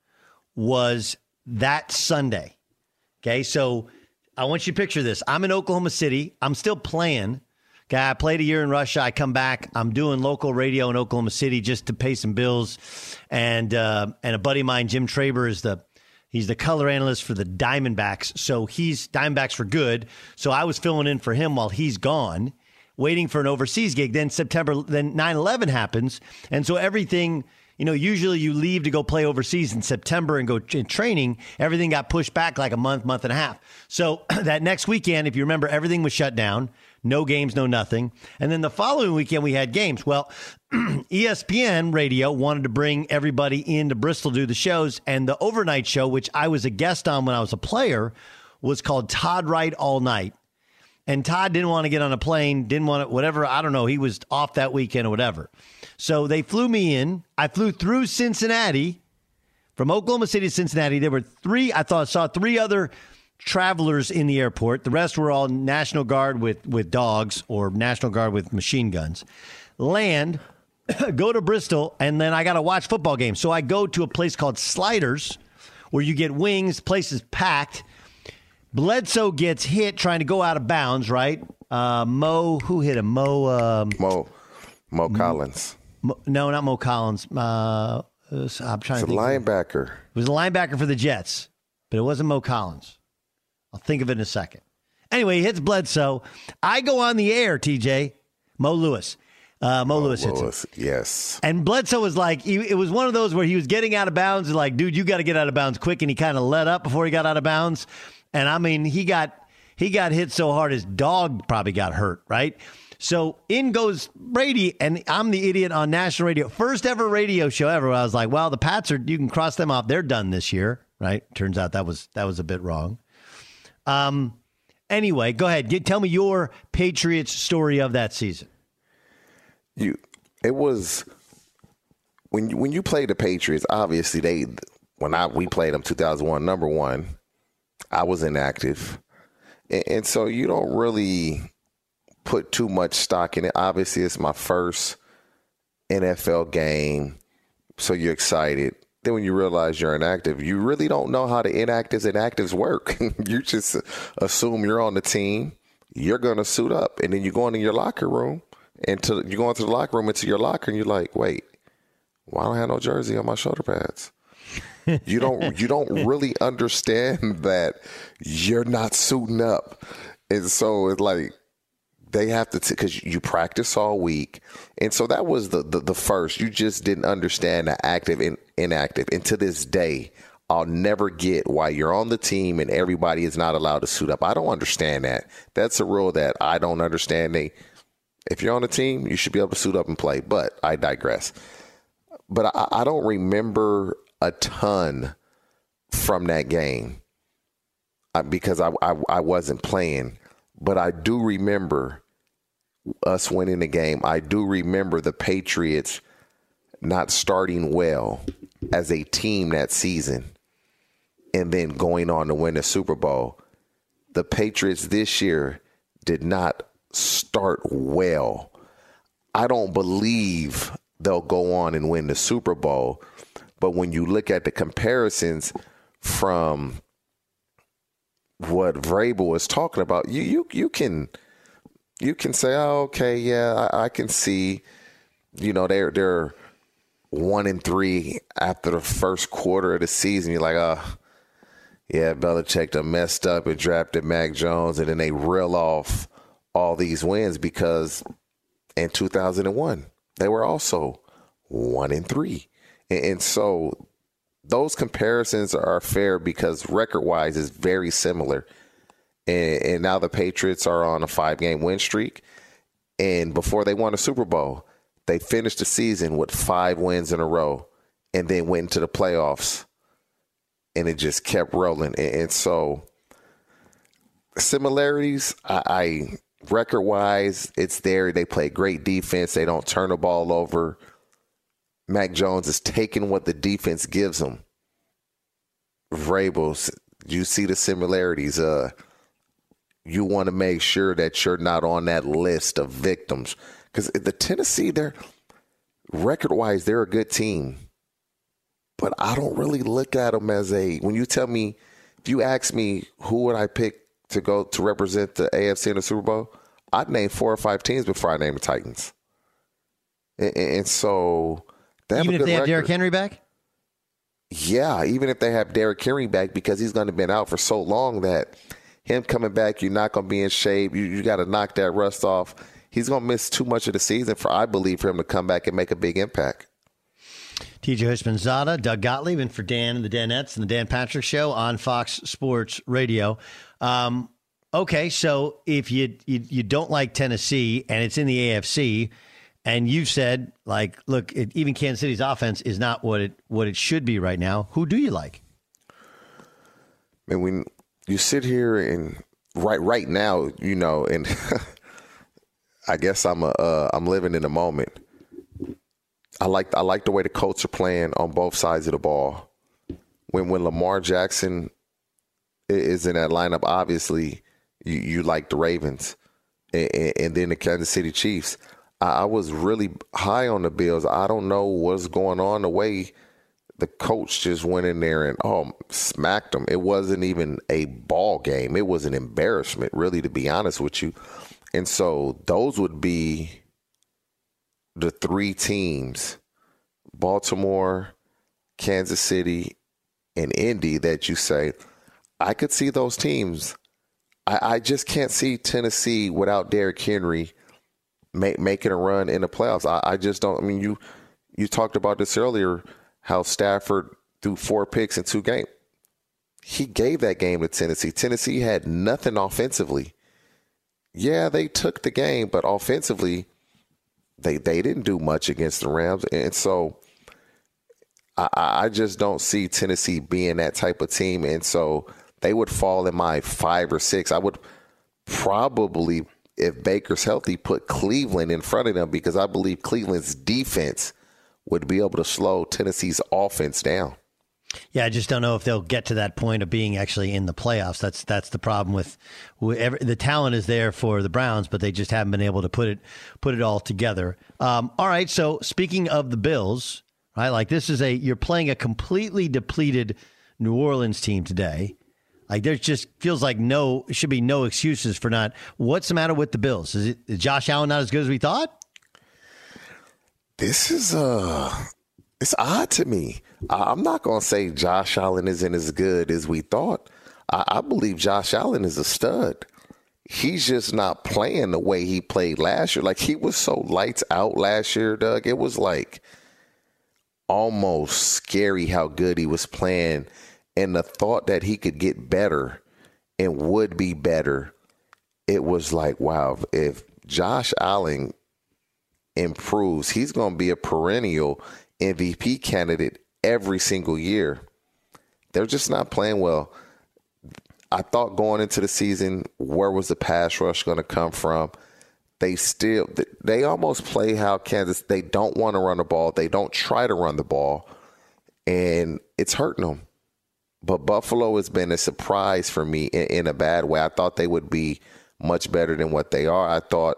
was that Sunday. Okay, so I want you to picture this. I'm in Oklahoma City. I'm still playing. Okay, I played a year in Russia. I come back. I'm doing local radio in Oklahoma City just to pay some bills. And a buddy of mine, Jim Traber, he's the color analyst for the Diamondbacks. So Diamondbacks for good. So I was filling in for him while he's gone, waiting for an overseas gig. Then 9/11 happens. And so everything, usually you leave to go play overseas in September and go in training. Everything got pushed back like a month and a half. So that next weekend, if you remember, everything was shut down. No games, no nothing. And then the following weekend, we had games. Well, ESPN Radio wanted to bring everybody into Bristol to do the shows. And the overnight show, which I was a guest on when I was a player, was called Todd Wright All Night. And Todd didn't want to get on a plane, didn't want to, whatever. I don't know. He was off that weekend or whatever. So they flew me in. I flew through Cincinnati, from Oklahoma City to Cincinnati. There were saw 3 other travelers in the airport. The rest were all National Guard with dogs or National Guard with machine guns. Land, go to Bristol, and then I got to watch football games. So I go to a place called Sliders where you get wings. Place is packed. Bledsoe gets hit trying to go out of bounds, right? Who hit him? Mo Collins. No, not Mo Collins. I'm trying to think. Linebacker. It was a linebacker for the Jets, but it wasn't Mo Collins. I'll think of it in a second. Anyway, he hits Bledsoe. I go on the air, TJ. Mo Lewis. Mo Lewis hits him. Yes. And Bledsoe was like, it was one of those where he was getting out of bounds. And like, dude, you got to get out of bounds quick. And he kind of let up before he got out of bounds. And I mean, he got hit so hard his dog probably got hurt, right? So in goes Brady, and I'm the idiot on national radio. First ever radio show ever. I was like, well, the Pats you can cross them off. They're done this year, right? Turns out that was a bit wrong. Anyway, go ahead. Tell me your Patriots story of that season. It was when you played the Patriots, obviously we played them 2001, number 1, I was inactive. And so you don't really put too much stock in it. Obviously, it's my first NFL game, so you're excited. Then when you realize you're inactive, you really don't know how the inactives work. You just assume you're on the team, you're going to suit up, and then you go into your locker room, into your locker, and you're like, wait, why don't I have no jersey on my shoulder pads? You don't really understand that you're not suiting up. And so it's like they have to, because you practice all week. And so that was the first. You just didn't understand the active and inactive. And to this day, I'll never get why you're on the team and everybody is not allowed to suit up. I don't understand that. That's a rule that I don't understand. If you're on the team, you should be able to suit up and play. But I digress. But I don't remember a ton from that game because I wasn't playing. But I do remember us winning the game. I do remember the Patriots not starting well as a team that season and then going on to win the Super Bowl. The Patriots this year did not start well. I don't believe they'll go on and win the Super Bowl. But when you look at the comparisons from what Vrabel was talking about, you can say, oh, okay, yeah, I can see, they're 1-3 after the first quarter of the season. You're like, yeah, Belichick done messed up and drafted Mac Jones, and then they reel off all these wins because in 2001 they were also 1-3, and so those comparisons are fair because record-wise is very similar. And now the Patriots are on a 5-game win streak, and before they won a Super Bowl, they finished the season with 5 wins in a row, and then went into the playoffs. And it just kept rolling. And so similarities, I record-wise, it's there. They play great defense. They don't turn the ball over. Mac Jones is taking what the defense gives him. Vrabel, you see the similarities. You want to make sure that you're not on that list of victims. Because the Tennessee, record-wise, they're a good team. But I don't really look at them as when you tell me, if you ask me who would I pick to go to represent the AFC in the Super Bowl, I'd name 4 or 5 teams before I name the Titans. And so they have even if they have Derrick Henry back? Yeah, even if they have Derrick Henry back, because he's going to have been out for so long that him coming back, you're not going to be in shape. You got to knock that rust off. He's going to miss too much of the season I believe, for him to come back and make a big impact. TJ Houshmandzadeh, Doug Gottlieb, and for Dan and the Danettes and the Dan Patrick Show on Fox Sports Radio. Okay, so if you don't like Tennessee and it's in the AFC, and you've said, like, look, even Kansas City's offense is not what it should be right now, who do you like? And when you sit here and right now, and I guess I'm living in the moment. I like the way the Colts are playing on both sides of the ball. When Lamar Jackson is in that lineup, obviously you like the Ravens, and then the Kansas City Chiefs. I was really high on the Bills. I don't know what's going on. The way the coach just went in there and smacked them. It wasn't even a ball game. It was an embarrassment, really, to be honest with you. And so those would be the 3 teams, Baltimore, Kansas City, and Indy, that you say, I could see those teams. I just can't see Tennessee without Derrick Henry making a run in the playoffs. I just don't. I mean, you talked about this earlier, how Stafford threw 4 picks in 2 games. He gave that game to Tennessee. Tennessee had nothing offensively. Yeah, they took the game, but offensively, they didn't do much against the Rams. And so I just don't see Tennessee being that type of team. And so they would fall in my 5 or 6. I would probably, if Baker's healthy, put Cleveland in front of them, because I believe Cleveland's defense would be able to slow Tennessee's offense down. Yeah, I just don't know if they'll get to that point of being actually in the playoffs. That's the problem with the talent is there for the Browns, but they just haven't been able to put it all together. All right, so speaking of the Bills, right? Like, this is you're playing a completely depleted New Orleans team today. Like, there just feels like should be no excuses for not. What's the matter with the Bills? Is Josh Allen not as good as we thought? This is It's odd to me. I'm not going to say Josh Allen isn't as good as we thought. I believe Josh Allen is a stud. He's just not playing the way he played last year. Like, he was so lights out last year, Doug. It was like almost scary how good he was playing. And the thought that he could get better and would be better, it was like, wow, if Josh Allen improves, he's going to be a perennial MVP candidate every single year. They're just not playing well. I thought going into the season, where was the pass rush going to come from? They almost play how Kansas, they don't want to run the ball. They don't try to run the ball, and it's hurting them. But Buffalo has been a surprise for me in a bad way. I thought they would be much better than what they are. I thought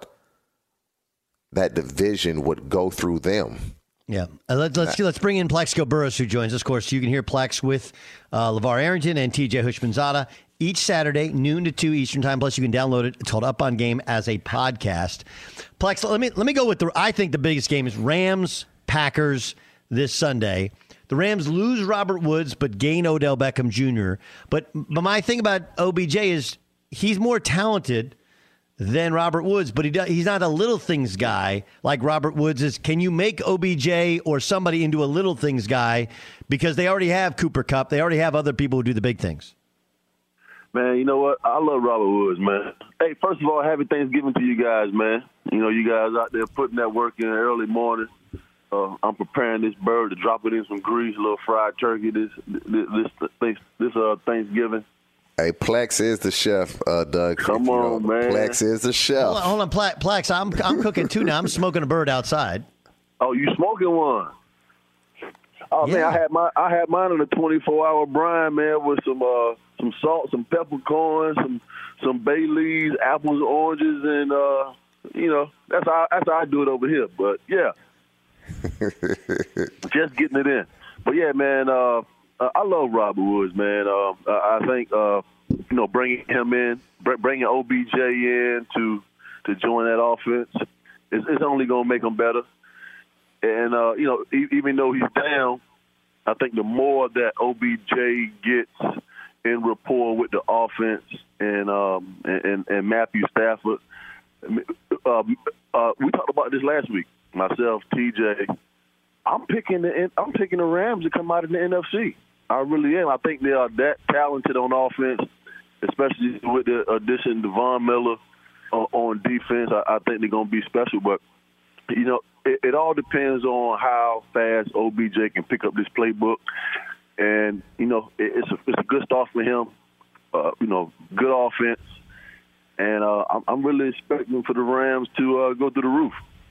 that division would go through them. Yeah. Let's bring in Plaxico Burress, who joins us. Of course, you can hear Plex with LeVar Arrington and TJ Hushmanzada each Saturday, noon to 2 Eastern time. Plus, you can download it. It's called Up On Game as a podcast. Plex, let me go with I think the biggest game is Rams-Packers this Sunday. The Rams lose Robert Woods, but gain Odell Beckham Jr. But my thing about OBJ is he's more talented than Robert Woods, but he's not a little things guy like Robert Woods is. Can you make OBJ or somebody into a little things guy? Because they already have Cooper Kupp. They already have other people who do the big things. Man, you know what? I love Robert Woods, man. Hey, first of all, happy Thanksgiving to you guys, man. You know, you guys out there putting that work in early morning. I'm preparing this bird to drop it in some grease, a little fried turkey this Thanksgiving. Hey, Plex is the chef, Doug. Come on, man. Plex is the chef. Hold on, Plex. I'm cooking too now. I'm smoking a bird outside. Oh, you smoking one? Oh yeah. Man, I had mine in a 24-hour brine, man, with some salt, some peppercorns, some bay leaves, apples, oranges, and that's how I do it over here. But yeah, just getting it in. But yeah, man, I love Robert Woods, man. I think bringing him in, bringing OBJ in to join that offense, it's only gonna make him better. And even though he's down, I think the more that OBJ gets in rapport with the offense and Matthew Stafford, we talked about this last week. Myself, TJ, I'm picking the Rams to come out in the NFC. I really am. I think they are that talented on offense, especially with the addition of Von Miller on defense. I think they're going to be special. But, it all depends on how fast OBJ can pick up this playbook. And, it's a good start for him, good offense. And I'm really expecting for the Rams to go through the roof.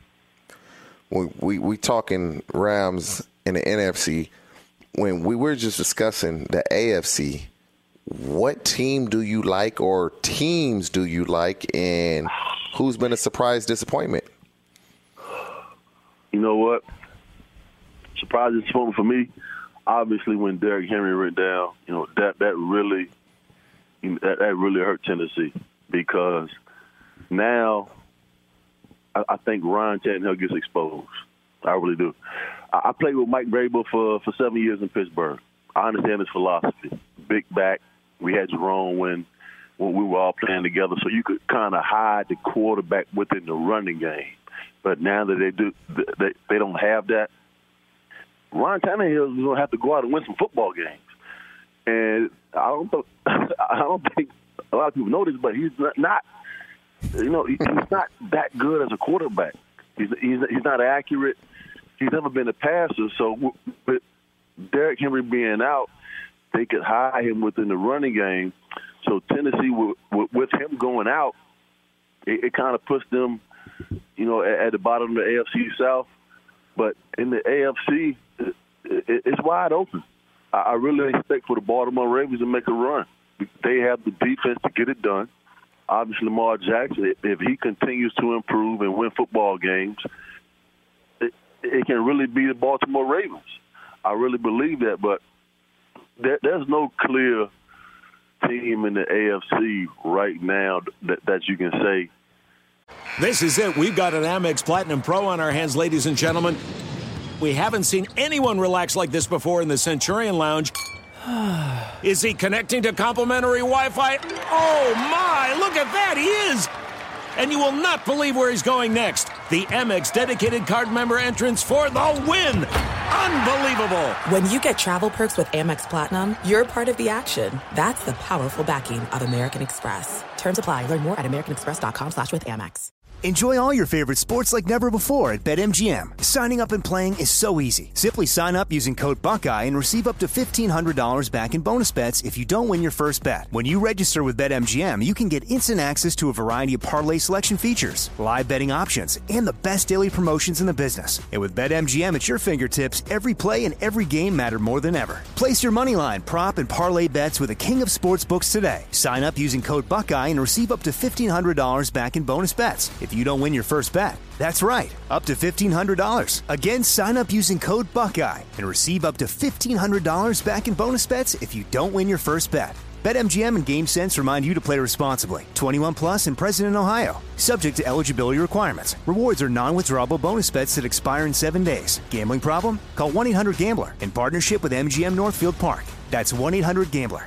We talking Rams in the NFC. When we were just discussing the AFC, what team do you like or teams do you like, and who's been a surprise disappointment? You know what? Surprise disappointment for me, obviously, when Derrick Henry went down, that really hurt Tennessee, because now I think Ryan Tannehill gets exposed. I really do. I played with Mike Vrabel for 7 years in Pittsburgh. I understand his philosophy. Big back. We had Jerome when we were all playing together, so you could kind of hide the quarterback within the running game. But now that they don't have that, Ryan Tannehill is going to have to go out and win some football games. And I don't think a lot of people know this, but he's not. He's not that good as a quarterback. He's not accurate. He's never been a passer. So with Derrick Henry being out, they could hide him within the running game. So Tennessee, with him going out, it kind of puts them, at the bottom of the AFC South. But in the AFC, it's wide open. I really expect for the Baltimore Ravens to make a run. They have the defense to get it done. Obviously, Lamar Jackson, if he continues to improve and win football games, it can really be the Baltimore Ravens. I really believe that, but there's no clear team in the AFC right now that you can say. This is it. We've got an Amex Platinum Pro on our hands, ladies and gentlemen. We haven't seen anyone relax like this before in the Centurion Lounge. Is he connecting to complimentary Wi-Fi? Oh, my! Look at that! He is! And you will not believe where he's going next. The Amex dedicated card member entrance for the win! Unbelievable! When you get travel perks with Amex Platinum, you're part of the action. That's the powerful backing of American Express. Terms apply. Learn more at americanexpress.com/withAmex. Enjoy all your favorite sports like never before at BetMGM. Signing up and playing is so easy. Simply sign up using code Buckeye and receive up to $1,500 back in bonus bets if you don't win your first bet. When you register with BetMGM, you can get instant access to a variety of parlay selection features, live betting options, and the best daily promotions in the business. And with BetMGM at your fingertips, every play and every game matter more than ever. Place your moneyline, prop, and parlay bets with the king of sportsbooks today. Sign up using code Buckeye and receive up to $1,500 back in bonus bets if you don't win your first bet. That's right, up to $1,500. Again, sign up using code Buckeye and receive up to $1,500 back in bonus bets if you don't win your first bet. BetMGM and GameSense remind you to play responsibly. 21 plus and present in Ohio. Subject to eligibility requirements. Rewards are non-withdrawable bonus bets that expire in 7 days. Gambling problem? Call 1-800-GAMBLER in partnership with MGM Northfield Park. That's 1-800-GAMBLER.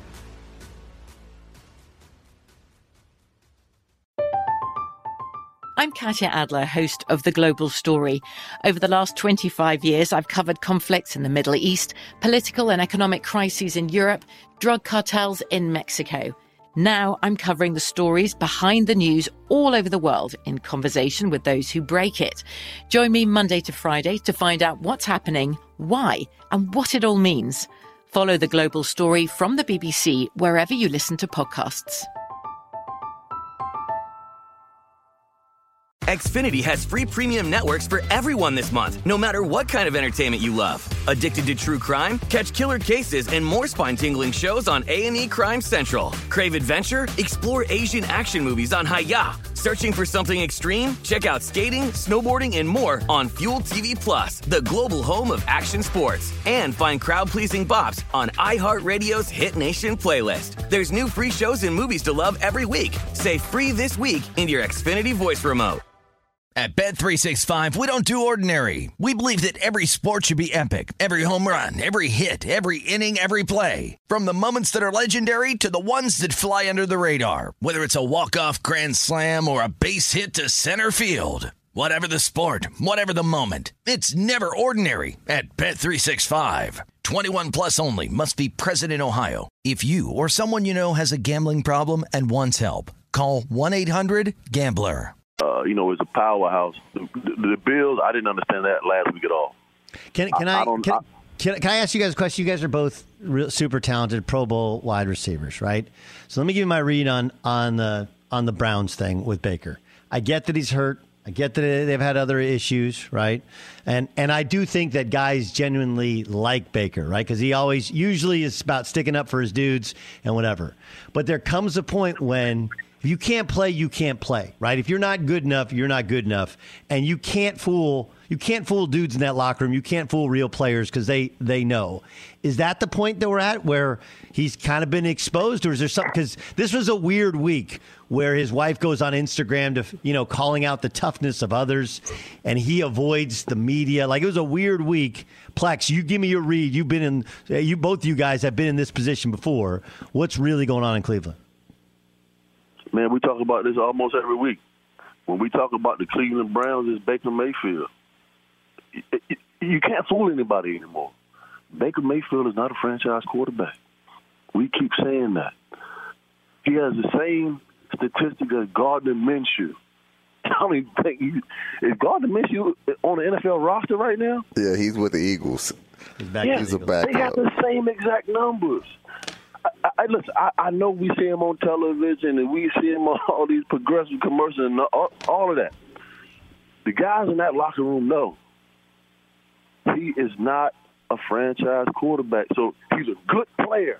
I'm Katya Adler, host of The Global Story. Over the last 25 years, I've covered conflicts in the Middle East, political and economic crises in Europe, drug cartels in Mexico. Now I'm covering the stories behind the news all over the world in conversation with those who break it. Join me Monday to Friday to find out what's happening, why, and what it all means. Follow The Global Story from the BBC wherever you listen to podcasts. Xfinity has free premium networks for everyone this month, no matter what kind of entertainment you love. Addicted to true crime? Catch killer cases and more spine-tingling shows on A&E Crime Central. Crave adventure? Explore Asian action movies on Hi-YAH. Searching for something extreme? Check out skating, snowboarding, and more on Fuel TV Plus, the global home of action sports. And find crowd-pleasing bops on iHeartRadio's Hit Nation playlist. There's new free shows and movies to love every week. Say free this week in your Xfinity voice remote. At Bet365, we don't do ordinary. We believe that every sport should be epic. Every home run, every hit, every inning, every play. From the moments that are legendary to the ones that fly under the radar. Whether it's a walk-off grand slam or a base hit to center field. Whatever the sport, whatever the moment. It's never ordinary at Bet365. 21 plus only. Must be present in Ohio. If you or someone you know has a gambling problem and wants help, call 1-800-GAMBLER. It's a powerhouse. The Bills, I didn't understand that last week at all. Can I ask you guys a question? You guys are both super talented Pro Bowl wide receivers, right? So let me give you my read on the Browns thing with Baker. I get that he's hurt. I get that they've had other issues, right? And I do think that guys genuinely like Baker, right? Because he usually is about sticking up for his dudes and whatever. But there comes a point when if you can't play, you can't play, right? If you're not good enough, you're not good enough. And you can't fool dudes in that locker room. You can't fool real players because they know. Is that the point that we're at where he's kind of been exposed, or is there something? Because this was a weird week where his wife goes on Instagram to, calling out the toughness of others, and he avoids the media. Like, it was a weird week. Plex, you give me your read. Both you guys have been in this position before. What's really going on in Cleveland? Man, we talk about this almost every week. When we talk about the Cleveland Browns, it's Baker Mayfield. You can't fool anybody anymore. Baker Mayfield is not a franchise quarterback. We keep saying that. He has the same statistic as Gardner Minshew. I don't even think is Gardner Minshew on the NFL roster right now? Yeah, he's with the Eagles. He's a backup. They have the same exact numbers. Listen, I know we see him on television and we see him on all these progressive commercials and all of that. The guys in that locker room know he is not a franchise quarterback. So he's a good player,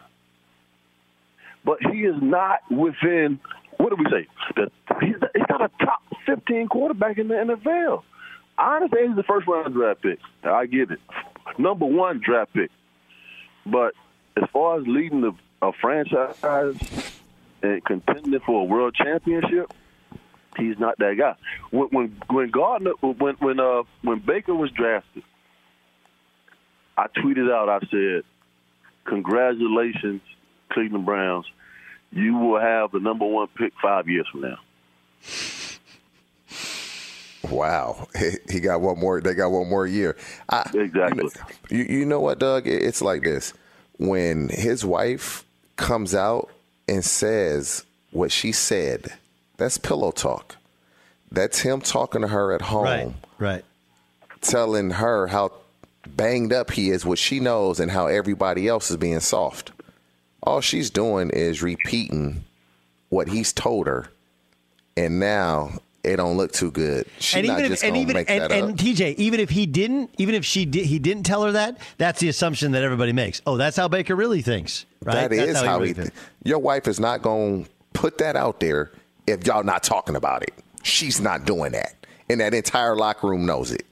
but he is not within, what do we say? He's not a top 15 quarterback in the NFL. I understand he's the first round draft pick. I get it. Number one draft pick. But as far as leading a franchise and contending for a world championship, he's not that guy. When Baker was drafted, I tweeted out, I said, congratulations, Cleveland Browns. You will have the number 1 pick 5 years from now. Wow. He got one more. They got one more year. Exactly. You know what, Doug? It's like this. When his wife comes out and says what she said, that's pillow talk. That's him talking to her at home. Right. Telling her how banged up he is, what she knows, and how everybody else is being soft. All she's doing is repeating what he's told her, and now it don't look too good. She's not just gonna make that up. And TJ, he didn't tell her that. That's the assumption that everybody makes. Oh, that's how Baker really thinks, right? That is how he thinks. Your wife is not going to put that out there if y'all not talking about it. She's not doing that, and that entire locker room knows it.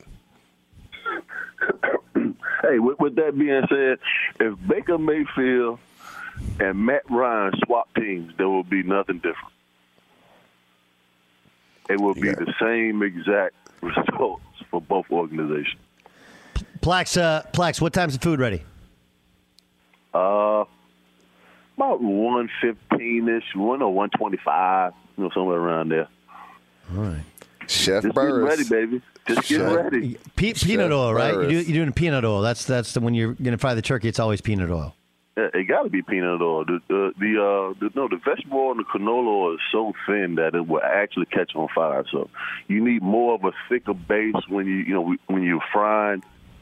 Hey, with that being said, if Baker Mayfield and Matt Ryan swap teams, there will be nothing different. It will be the same exact results for both organizations. Plax, what time's the food ready? About 1:15-ish, 1:25, somewhere around there. All right. Chef Just Burris. get ready, baby. Just get ready. Peanut oil, right? Burris. You're doing peanut oil. That's the when you're going to fry the turkey. It's always peanut oil. It got to be peanut oil. The vegetable oil and the canola oil is so thin that it will actually catch on fire. So you need more of a thicker base when you're frying,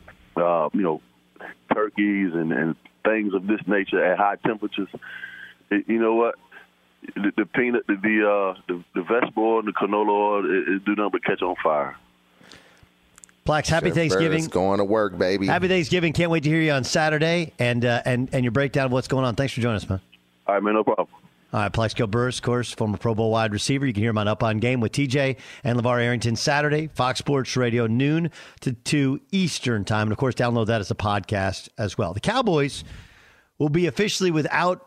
turkeys and things of this nature at high temperatures. You know what? The peanut, the vegetable oil and the canola oil, it do nothing but catch on fire. Plax, happy Chef Thanksgiving. Burris going to work, baby. Happy Thanksgiving. Can't wait to hear you on Saturday and your breakdown of what's going on. Thanks for joining us, man. All right, man, no problem. All right, Plaxico Burris, of course, former Pro Bowl wide receiver. You can hear him on Up On Game with TJ and LeVar Arrington Saturday, Fox Sports Radio, noon to 2 Eastern time. And, of course, download that as a podcast as well. The Cowboys will be officially without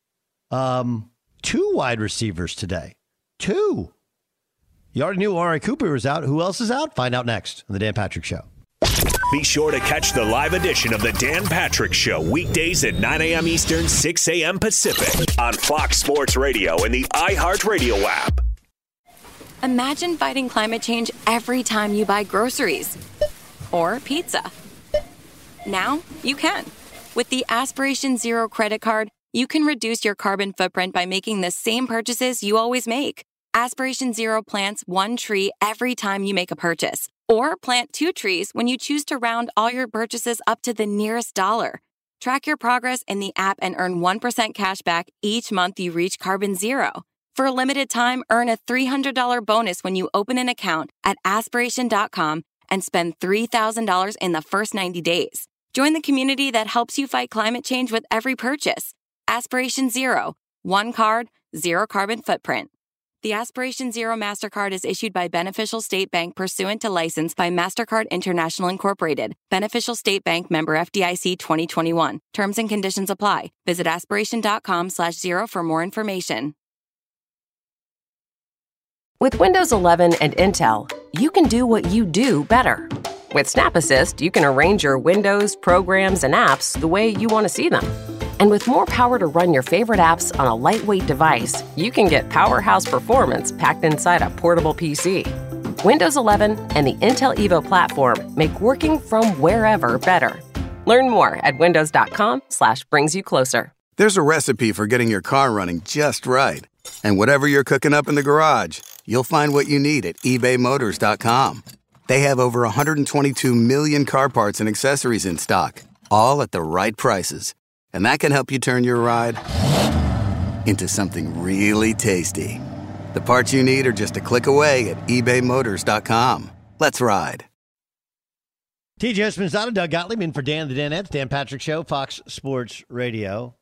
2 wide receivers today. 2. You already knew Amari Cooper was out. Who else is out? Find out next on The Dan Patrick Show. Be sure to catch the live edition of The Dan Patrick Show weekdays at 9 a.m. Eastern, 6 a.m. Pacific on Fox Sports Radio and the iHeartRadio app. Imagine fighting climate change every time you buy groceries or pizza. Now you can. With the Aspiration Zero credit card, you can reduce your carbon footprint by making the same purchases you always make. Aspiration Zero plants 1 tree every time you make a purchase. Or plant 2 trees when you choose to round all your purchases up to the nearest dollar. Track your progress in the app and earn 1% cash back each month you reach carbon zero. For a limited time, earn a $300 bonus when you open an account at aspiration.com and spend $3,000 in the first 90 days. Join the community that helps you fight climate change with every purchase. Aspiration Zero. 1 card, 0 carbon footprint. The Aspiration Zero MasterCard is issued by Beneficial State Bank pursuant to license by MasterCard International Incorporated. Beneficial State Bank member FDIC 2021. Terms and conditions apply. Visit aspiration.com/0 for more information. With Windows 11 and Intel, you can do what you do better. With Snap Assist, you can arrange your windows, programs, and apps the way you want to see them. And with more power to run your favorite apps on a lightweight device, you can get powerhouse performance packed inside a portable PC. Windows 11 and the Intel Evo platform make working from wherever better. Learn more at windows.com/brings-you-closer. There's a recipe for getting your car running just right. And whatever you're cooking up in the garage, you'll find what you need at ebaymotors.com. They have over 122 million car parts and accessories in stock, all at the right prices. And that can help you turn your ride into something really tasty. The parts you need are just a click away at ebaymotors.com. Let's ride. TJ Houshmandzadeh, Doug Gottlieb in for Dan the Danettes, Dan Patrick Show, Fox Sports Radio.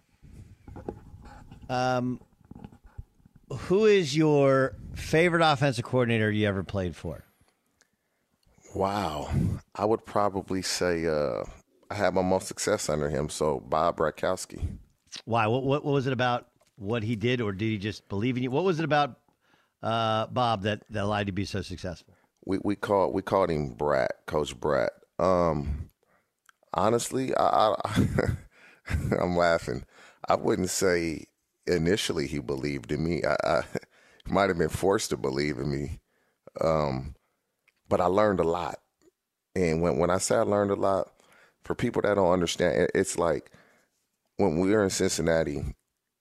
Who is your favorite offensive coordinator you ever played for? Wow. I would probably say I had my most success under him, so Bob Bratkowski. Why? What was it about what he did, or did he just believe in you? What was it about Bob that allowed you to be so successful? We called him Brat, Coach Brat. Honestly, I'm laughing. I wouldn't say initially he believed in me. I might have been forced to believe in me. But I learned a lot. And when I say I learned a lot, for people that don't understand, it's like when we were in Cincinnati,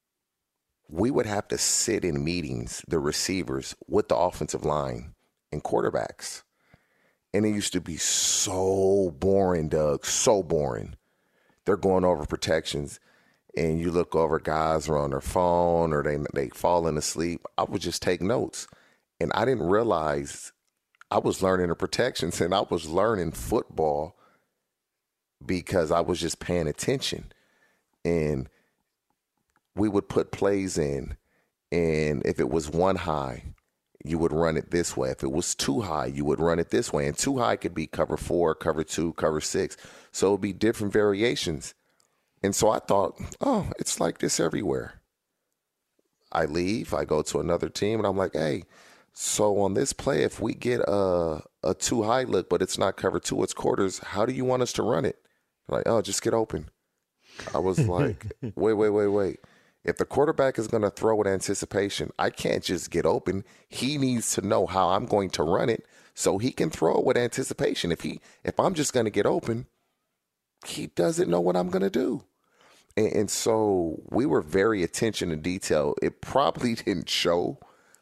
we would have to sit in meetings, the receivers, with the offensive line and quarterbacks. And it used to be so boring, Doug, so boring. They're going over protections, and you look over, guys are on their phone or they falling asleep. I would just take notes. And I didn't realize I was learning the protections, and I was learning football because I was just paying attention. And we would put plays in, and if it was one high, you would run it this way. If it was too high, you would run it this way. And too high could be cover 4, cover 2, cover 6. So it would be different variations. And so I thought, oh, it's like this everywhere. I leave, I go to another team, and I'm like, hey, so on this play, if we get a too high look, but it's not cover 2, it's quarters, how do you want us to run it? They're like, oh, just get open. I was like, wait. If the quarterback is going to throw with anticipation, I can't just get open. He needs to know how I'm going to run it so he can throw it with anticipation. If I'm just going to get open, he doesn't know what I'm going to do. And so we were very attention to detail. It probably didn't show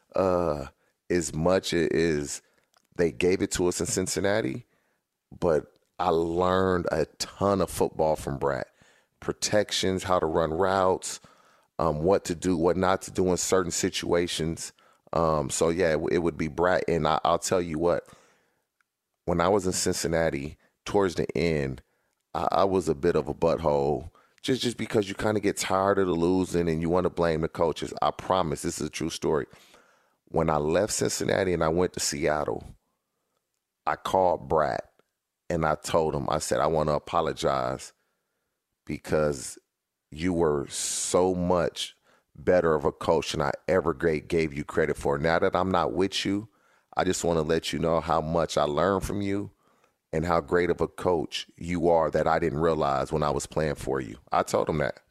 as much as they gave it to us in Cincinnati, but I learned a ton of football from Brad. Protections, how to run routes, what to do, what not to do in certain situations. So, yeah, it would be Brad. And I'll tell you what, when I was in Cincinnati, towards the end, I was a bit of a butthole just because you kind of get tired of the losing and you want to blame the coaches. I promise, this is a true story. When I left Cincinnati and I went to Seattle, I called Brad and I told him, I said, I want to apologize because you were so much better of a coach than I ever gave you credit for. Now that I'm not with you, I just want to let you know how much I learned from you and how great of a coach you are that I didn't realize when I was playing for you. I told him that.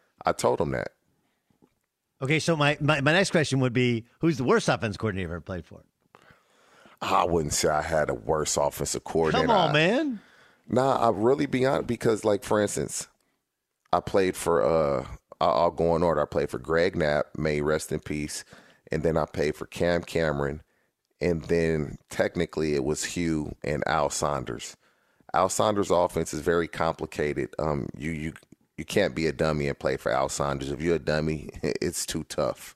Okay, so my next question would be, who's the worst offense coordinator you ever played for? I wouldn't say I had a worse offensive coordinator. Come on, man. Nah, I really be honest because, like, for instance, I played for, I'll go in order. I played for Greg Knapp, may rest in peace, and then I played for Cam Cameron, and then technically it was Hugh and Al Saunders. Al Saunders' offense is very complicated. You can't be a dummy and play for Al Saunders. If you're a dummy, it's too tough.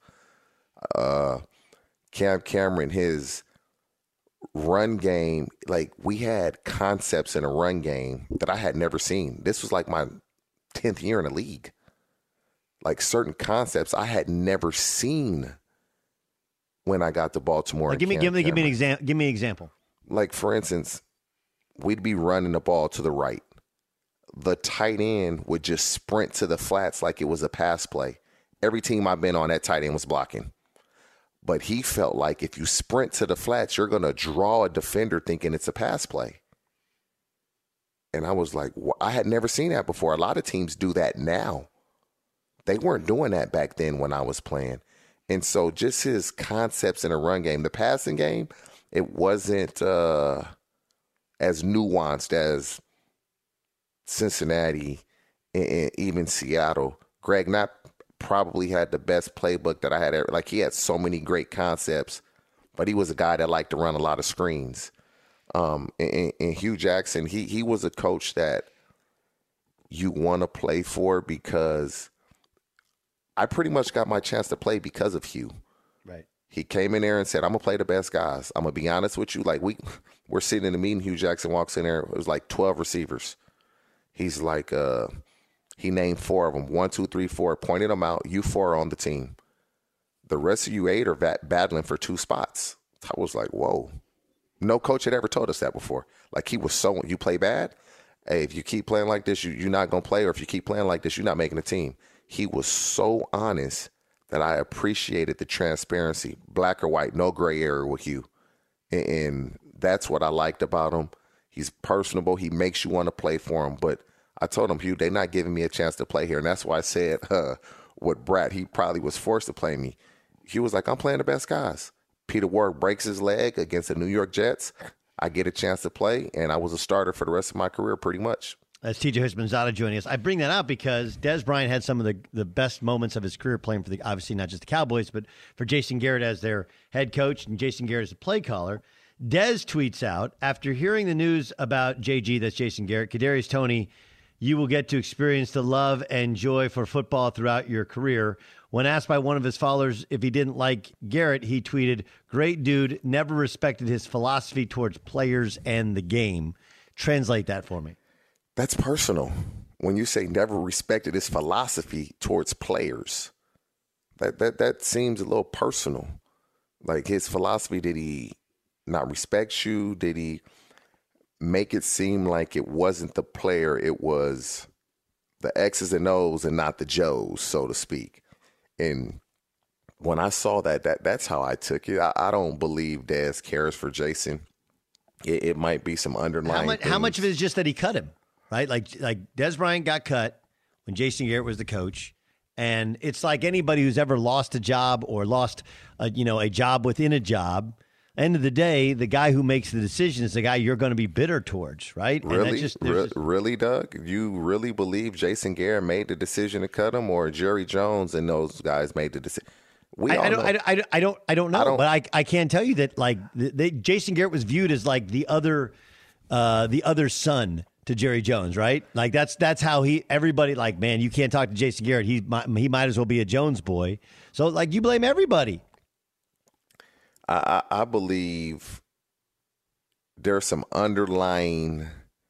Cam Cameron, his run game, like we had concepts in a run game that I had never seen. This was like my 10th year in the league. Like certain concepts I had never seen when I got to Baltimore. Like, give me an example. Like, for instance, we'd be running the ball to the right. The tight end would just sprint to the flats like it was a pass play. Every team I've been on, that tight end was blocking. But he felt like if you sprint to the flats, you're going to draw a defender thinking it's a pass play. And I was like, I had never seen that before. A lot of teams do that now. They weren't doing that back then when I was playing. And so just his concepts in a run game, the passing game, it wasn't as nuanced as Cincinnati and even Seattle. Greg Knapp probably had the best playbook that I had ever. Like, he had so many great concepts, but he was a guy that liked to run a lot of screens. And Hugh Jackson, he was a coach that you want to play for because I pretty much got my chance to play because of Hugh. Right. He came in there and said, I'm going to play the best guys. I'm going to be honest with you. Like, we're sitting in a meeting. Hugh Jackson walks in there. It was like 12 receivers. He's like, he named 4 of them. 1, 2, 3, 4. Pointed them out. You 4 are on the team. The rest of you 8 are battling for 2 spots. I was like, whoa. No coach had ever told us that before. Like, he was so, you play bad? Hey, if you keep playing like this, you're not going to play. Or if you keep playing like this, you're not making a team. He was so honest that I appreciated the transparency. Black or white, no gray area with you. And that's what I liked about him. He's personable. He makes you want to play for him. But I told him, Hugh, they're not giving me a chance to play here. And that's why I said with Brat, he probably was forced to play me. Hugh was like, I'm playing the best guys. Peter Ward breaks his leg against the New York Jets. I get a chance to play, and I was a starter for the rest of my career pretty much. That's TJ Houshmandzadeh joining us. I bring that up because Des Bryant had some of the best moments of his career playing for obviously not just the Cowboys, but for Jason Garrett as their head coach and Jason Garrett as the play caller. Des tweets out, after hearing the news about JG, that's Jason Garrett, Kadarius Toney, you will get to experience the love and joy for football throughout your career. When asked by one of his followers if he didn't like Garrett, he tweeted, great dude, never respected his philosophy towards players and the game. Translate that for me. That's personal. When you say never respected his philosophy towards players, that seems a little personal. Like his philosophy, did he not respect you? Did he make it seem like it wasn't the player, it was the X's and O's and not the Joes, so to speak? And when I saw that's how I took it. I don't believe Dez cares for Jason. It might be some underlying how much of it is just that he cut him, right? Like Des Bryant got cut when Jason Garrett was the coach. And it's like anybody who's ever lost a job or lost a job within a job. End of the day, the guy who makes the decision is the guy you're going to be bitter towards, right? Really? Really, Doug? You really believe Jason Garrett made the decision to cut him, or Jerry Jones and those guys made the decision? I don't know, but I can tell you that Jason Garrett was viewed as like the other son to Jerry Jones, right? Like that's how everybody like, man, you can't talk to Jason Garrett. He might as well be a Jones boy. So like you blame everybody. I believe there's some underlying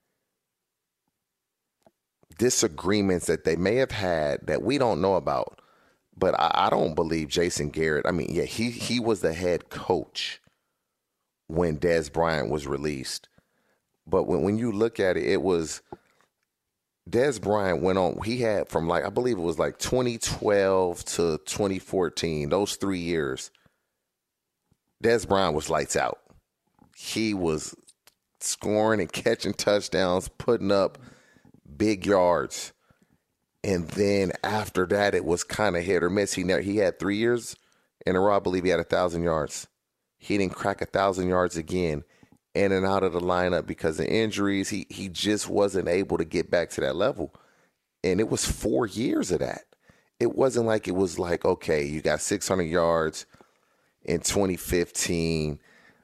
disagreements that they may have had that we don't know about. But I don't believe Jason Garrett. I mean, yeah, he was the head coach when Des Bryant was released. But when you look at it, it was Des Bryant went on. He had from I believe it was 2012 to 2014, those 3 years. Des Bryant was lights out. He was scoring and catching touchdowns, putting up big yards. And then after that, it was kind of hit or miss. He had 3 years in a row. I believe he had 1,000 yards. He didn't crack 1,000 yards again, in and out of the lineup because of injuries. He just wasn't able to get back to that level. And it was 4 years of that. It wasn't like it was like, okay, you got 600 yards in 2015,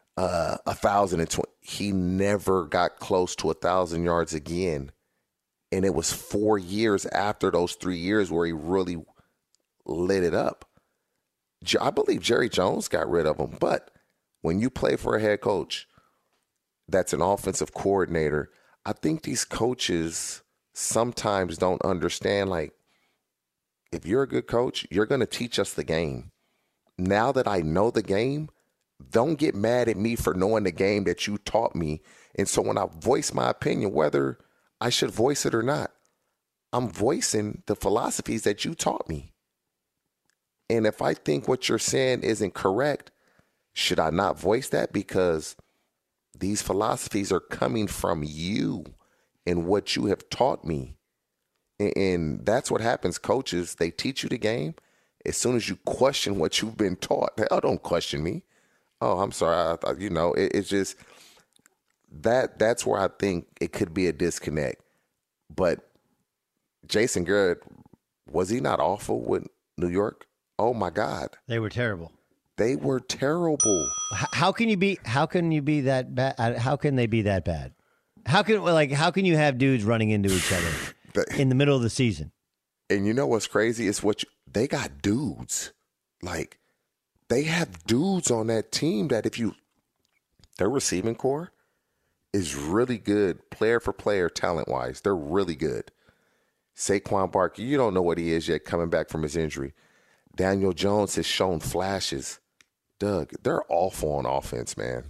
1,020. He never got close to 1,000 yards again. And it was 4 years after those 3 years where he really lit it up. I believe Jerry Jones got rid of him. But when you play for a head coach that's an offensive coordinator, I think these coaches sometimes don't understand, like, if you're a good coach, you're going to teach us the game. Now that I know the game, don't get mad at me for knowing the game that you taught me. And so when I voice my opinion, whether I should voice it or not, I'm voicing the philosophies that you taught me. And if I think what you're saying isn't correct, should I not voice that? Because these philosophies are coming from you and what you have taught me. And that's what happens. Coaches, they teach you the game. As soon as you question what you've been taught, don't question me. Oh, I'm sorry. I thought, it's just that's where I think it could be a disconnect. But Jason Garrett, was he not awful with New York? Oh my God. They were terrible. They were terrible. How can you be that bad? How can they be that bad? How can you have dudes running into each other in the middle of the season? And you know what's crazy? It's they got dudes. Like, they have dudes on that team that their receiving core is really good, player for player, talent-wise. They're really good. Saquon Barkley, you don't know what he is yet coming back from his injury. Daniel Jones has shown flashes. Doug, they're awful on offense, man.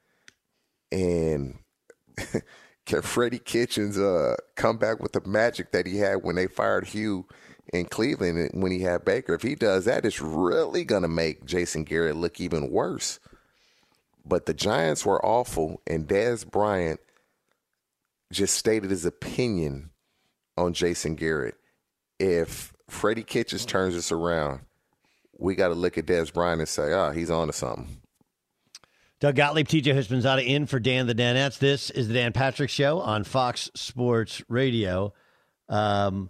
And can Freddie Kitchens come back with the magic that he had when they fired Hugh in Cleveland when he had Baker? If he does that, it's really going to make Jason Garrett look even worse. But the Giants were awful, and Des Bryant just stated his opinion on Jason Garrett. If Freddie Kitchens turns this around, we got to look at Dez Bryant and say, he's on to something. Doug Gottlieb, TJ Houshmandzadeh in for Dan the Danettes. This is the Dan Patrick Show on Fox Sports Radio. Des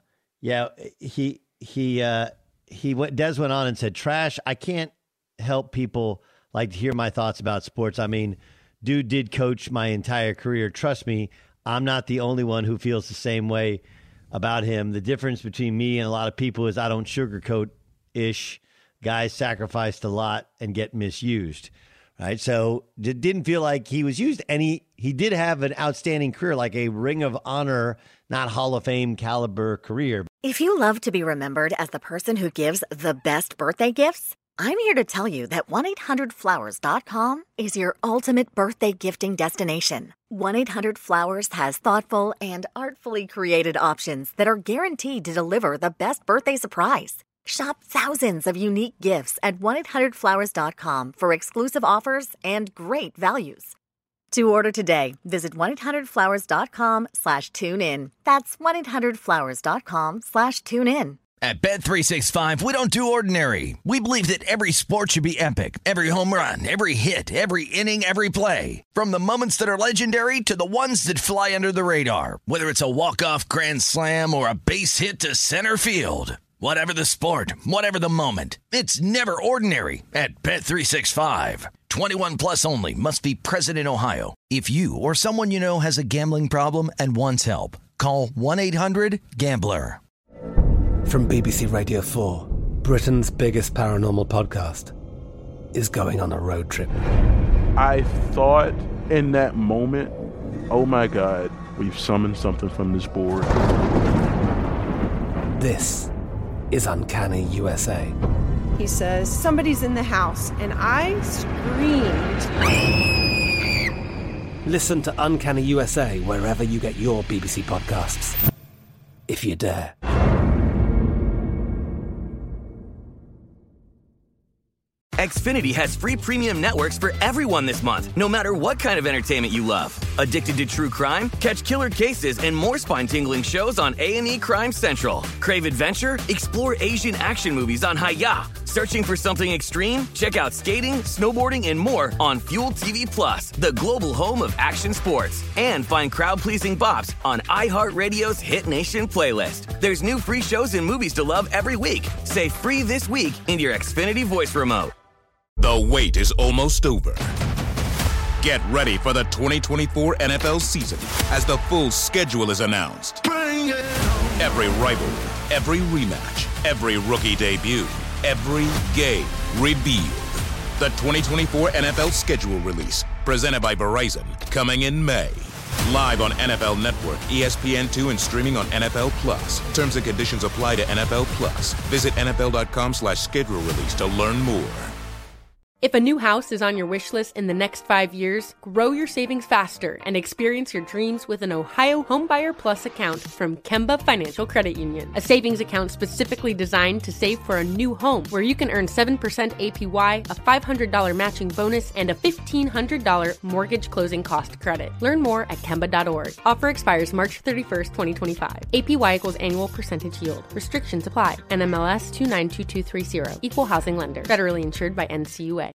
went on and said, "Trash, I can't help people like to hear my thoughts about sports. I mean, dude did coach my entire career. Trust me, I'm not the only one who feels the same way about him. The difference between me and a lot of people is I don't sugarcoat-ish. Guys sacrificed a lot and get misused." Right, so it didn't feel like he was used, and he did have an outstanding career, like a Ring of Honor, not Hall of Fame caliber career. If you love to be remembered as the person who gives the best birthday gifts, I'm here to tell you that 1-800-Flowers.com is your ultimate birthday gifting destination. 1-800-Flowers has thoughtful and artfully created options that are guaranteed to deliver the best birthday surprise. Shop thousands of unique gifts at 1-800-Flowers.com for exclusive offers and great values. To order today, visit 1-800-Flowers.com/tune-in. That's 1-800-Flowers.com/tune-in. At Bet365, we don't do ordinary. We believe that every sport should be epic. Every home run, every hit, every inning, every play. From the moments that are legendary to the ones that fly under the radar. Whether it's a walk-off grand slam or a base hit to center field. Whatever the sport, whatever the moment, it's never ordinary at Bet365. 21 plus only. Must be present in Ohio. If you or someone you know has a gambling problem and wants help, call 1-800-GAMBLER. From BBC Radio 4, Britain's biggest paranormal podcast is going on a road trip. I thought in that moment, oh my God, we've summoned something from this board. This is Uncanny USA. He says, somebody's in the house, and I screamed. Listen to Uncanny USA wherever you get your BBC podcasts, if you dare. Xfinity has free premium networks for everyone this month, no matter what kind of entertainment you love. Addicted to true crime? Catch killer cases and more spine-tingling shows on A&E Crime Central. Crave adventure? Explore Asian action movies on Hi-YAH. Searching for something extreme? Check out skating, snowboarding, and more on Fuel TV Plus, the global home of action sports. And find crowd-pleasing bops on iHeartRadio's Hit Nation playlist. There's new free shows and movies to love every week. Say free this week in your Xfinity voice remote. The wait is almost over. Get ready for the 2024 NFL season as the full schedule is announced. Every rivalry, every rematch, every rookie debut, every game revealed. The 2024 NFL schedule release, presented by Verizon, coming in May. Live on NFL Network, ESPN2, and streaming on NFL Plus. Terms and conditions apply to NFL Plus. Visit NFL.com/schedule release to learn more. If a new house is on your wish list in the next 5 years, grow your savings faster and experience your dreams with an Ohio Homebuyer Plus account from Kemba Financial Credit Union. A savings account specifically designed to save for a new home, where you can earn 7% APY, a $500 matching bonus, and a $1,500 mortgage closing cost credit. Learn more at Kemba.org. Offer expires March 31st, 2025. APY equals annual percentage yield. Restrictions apply. NMLS 292230. Equal housing lender. Federally insured by NCUA.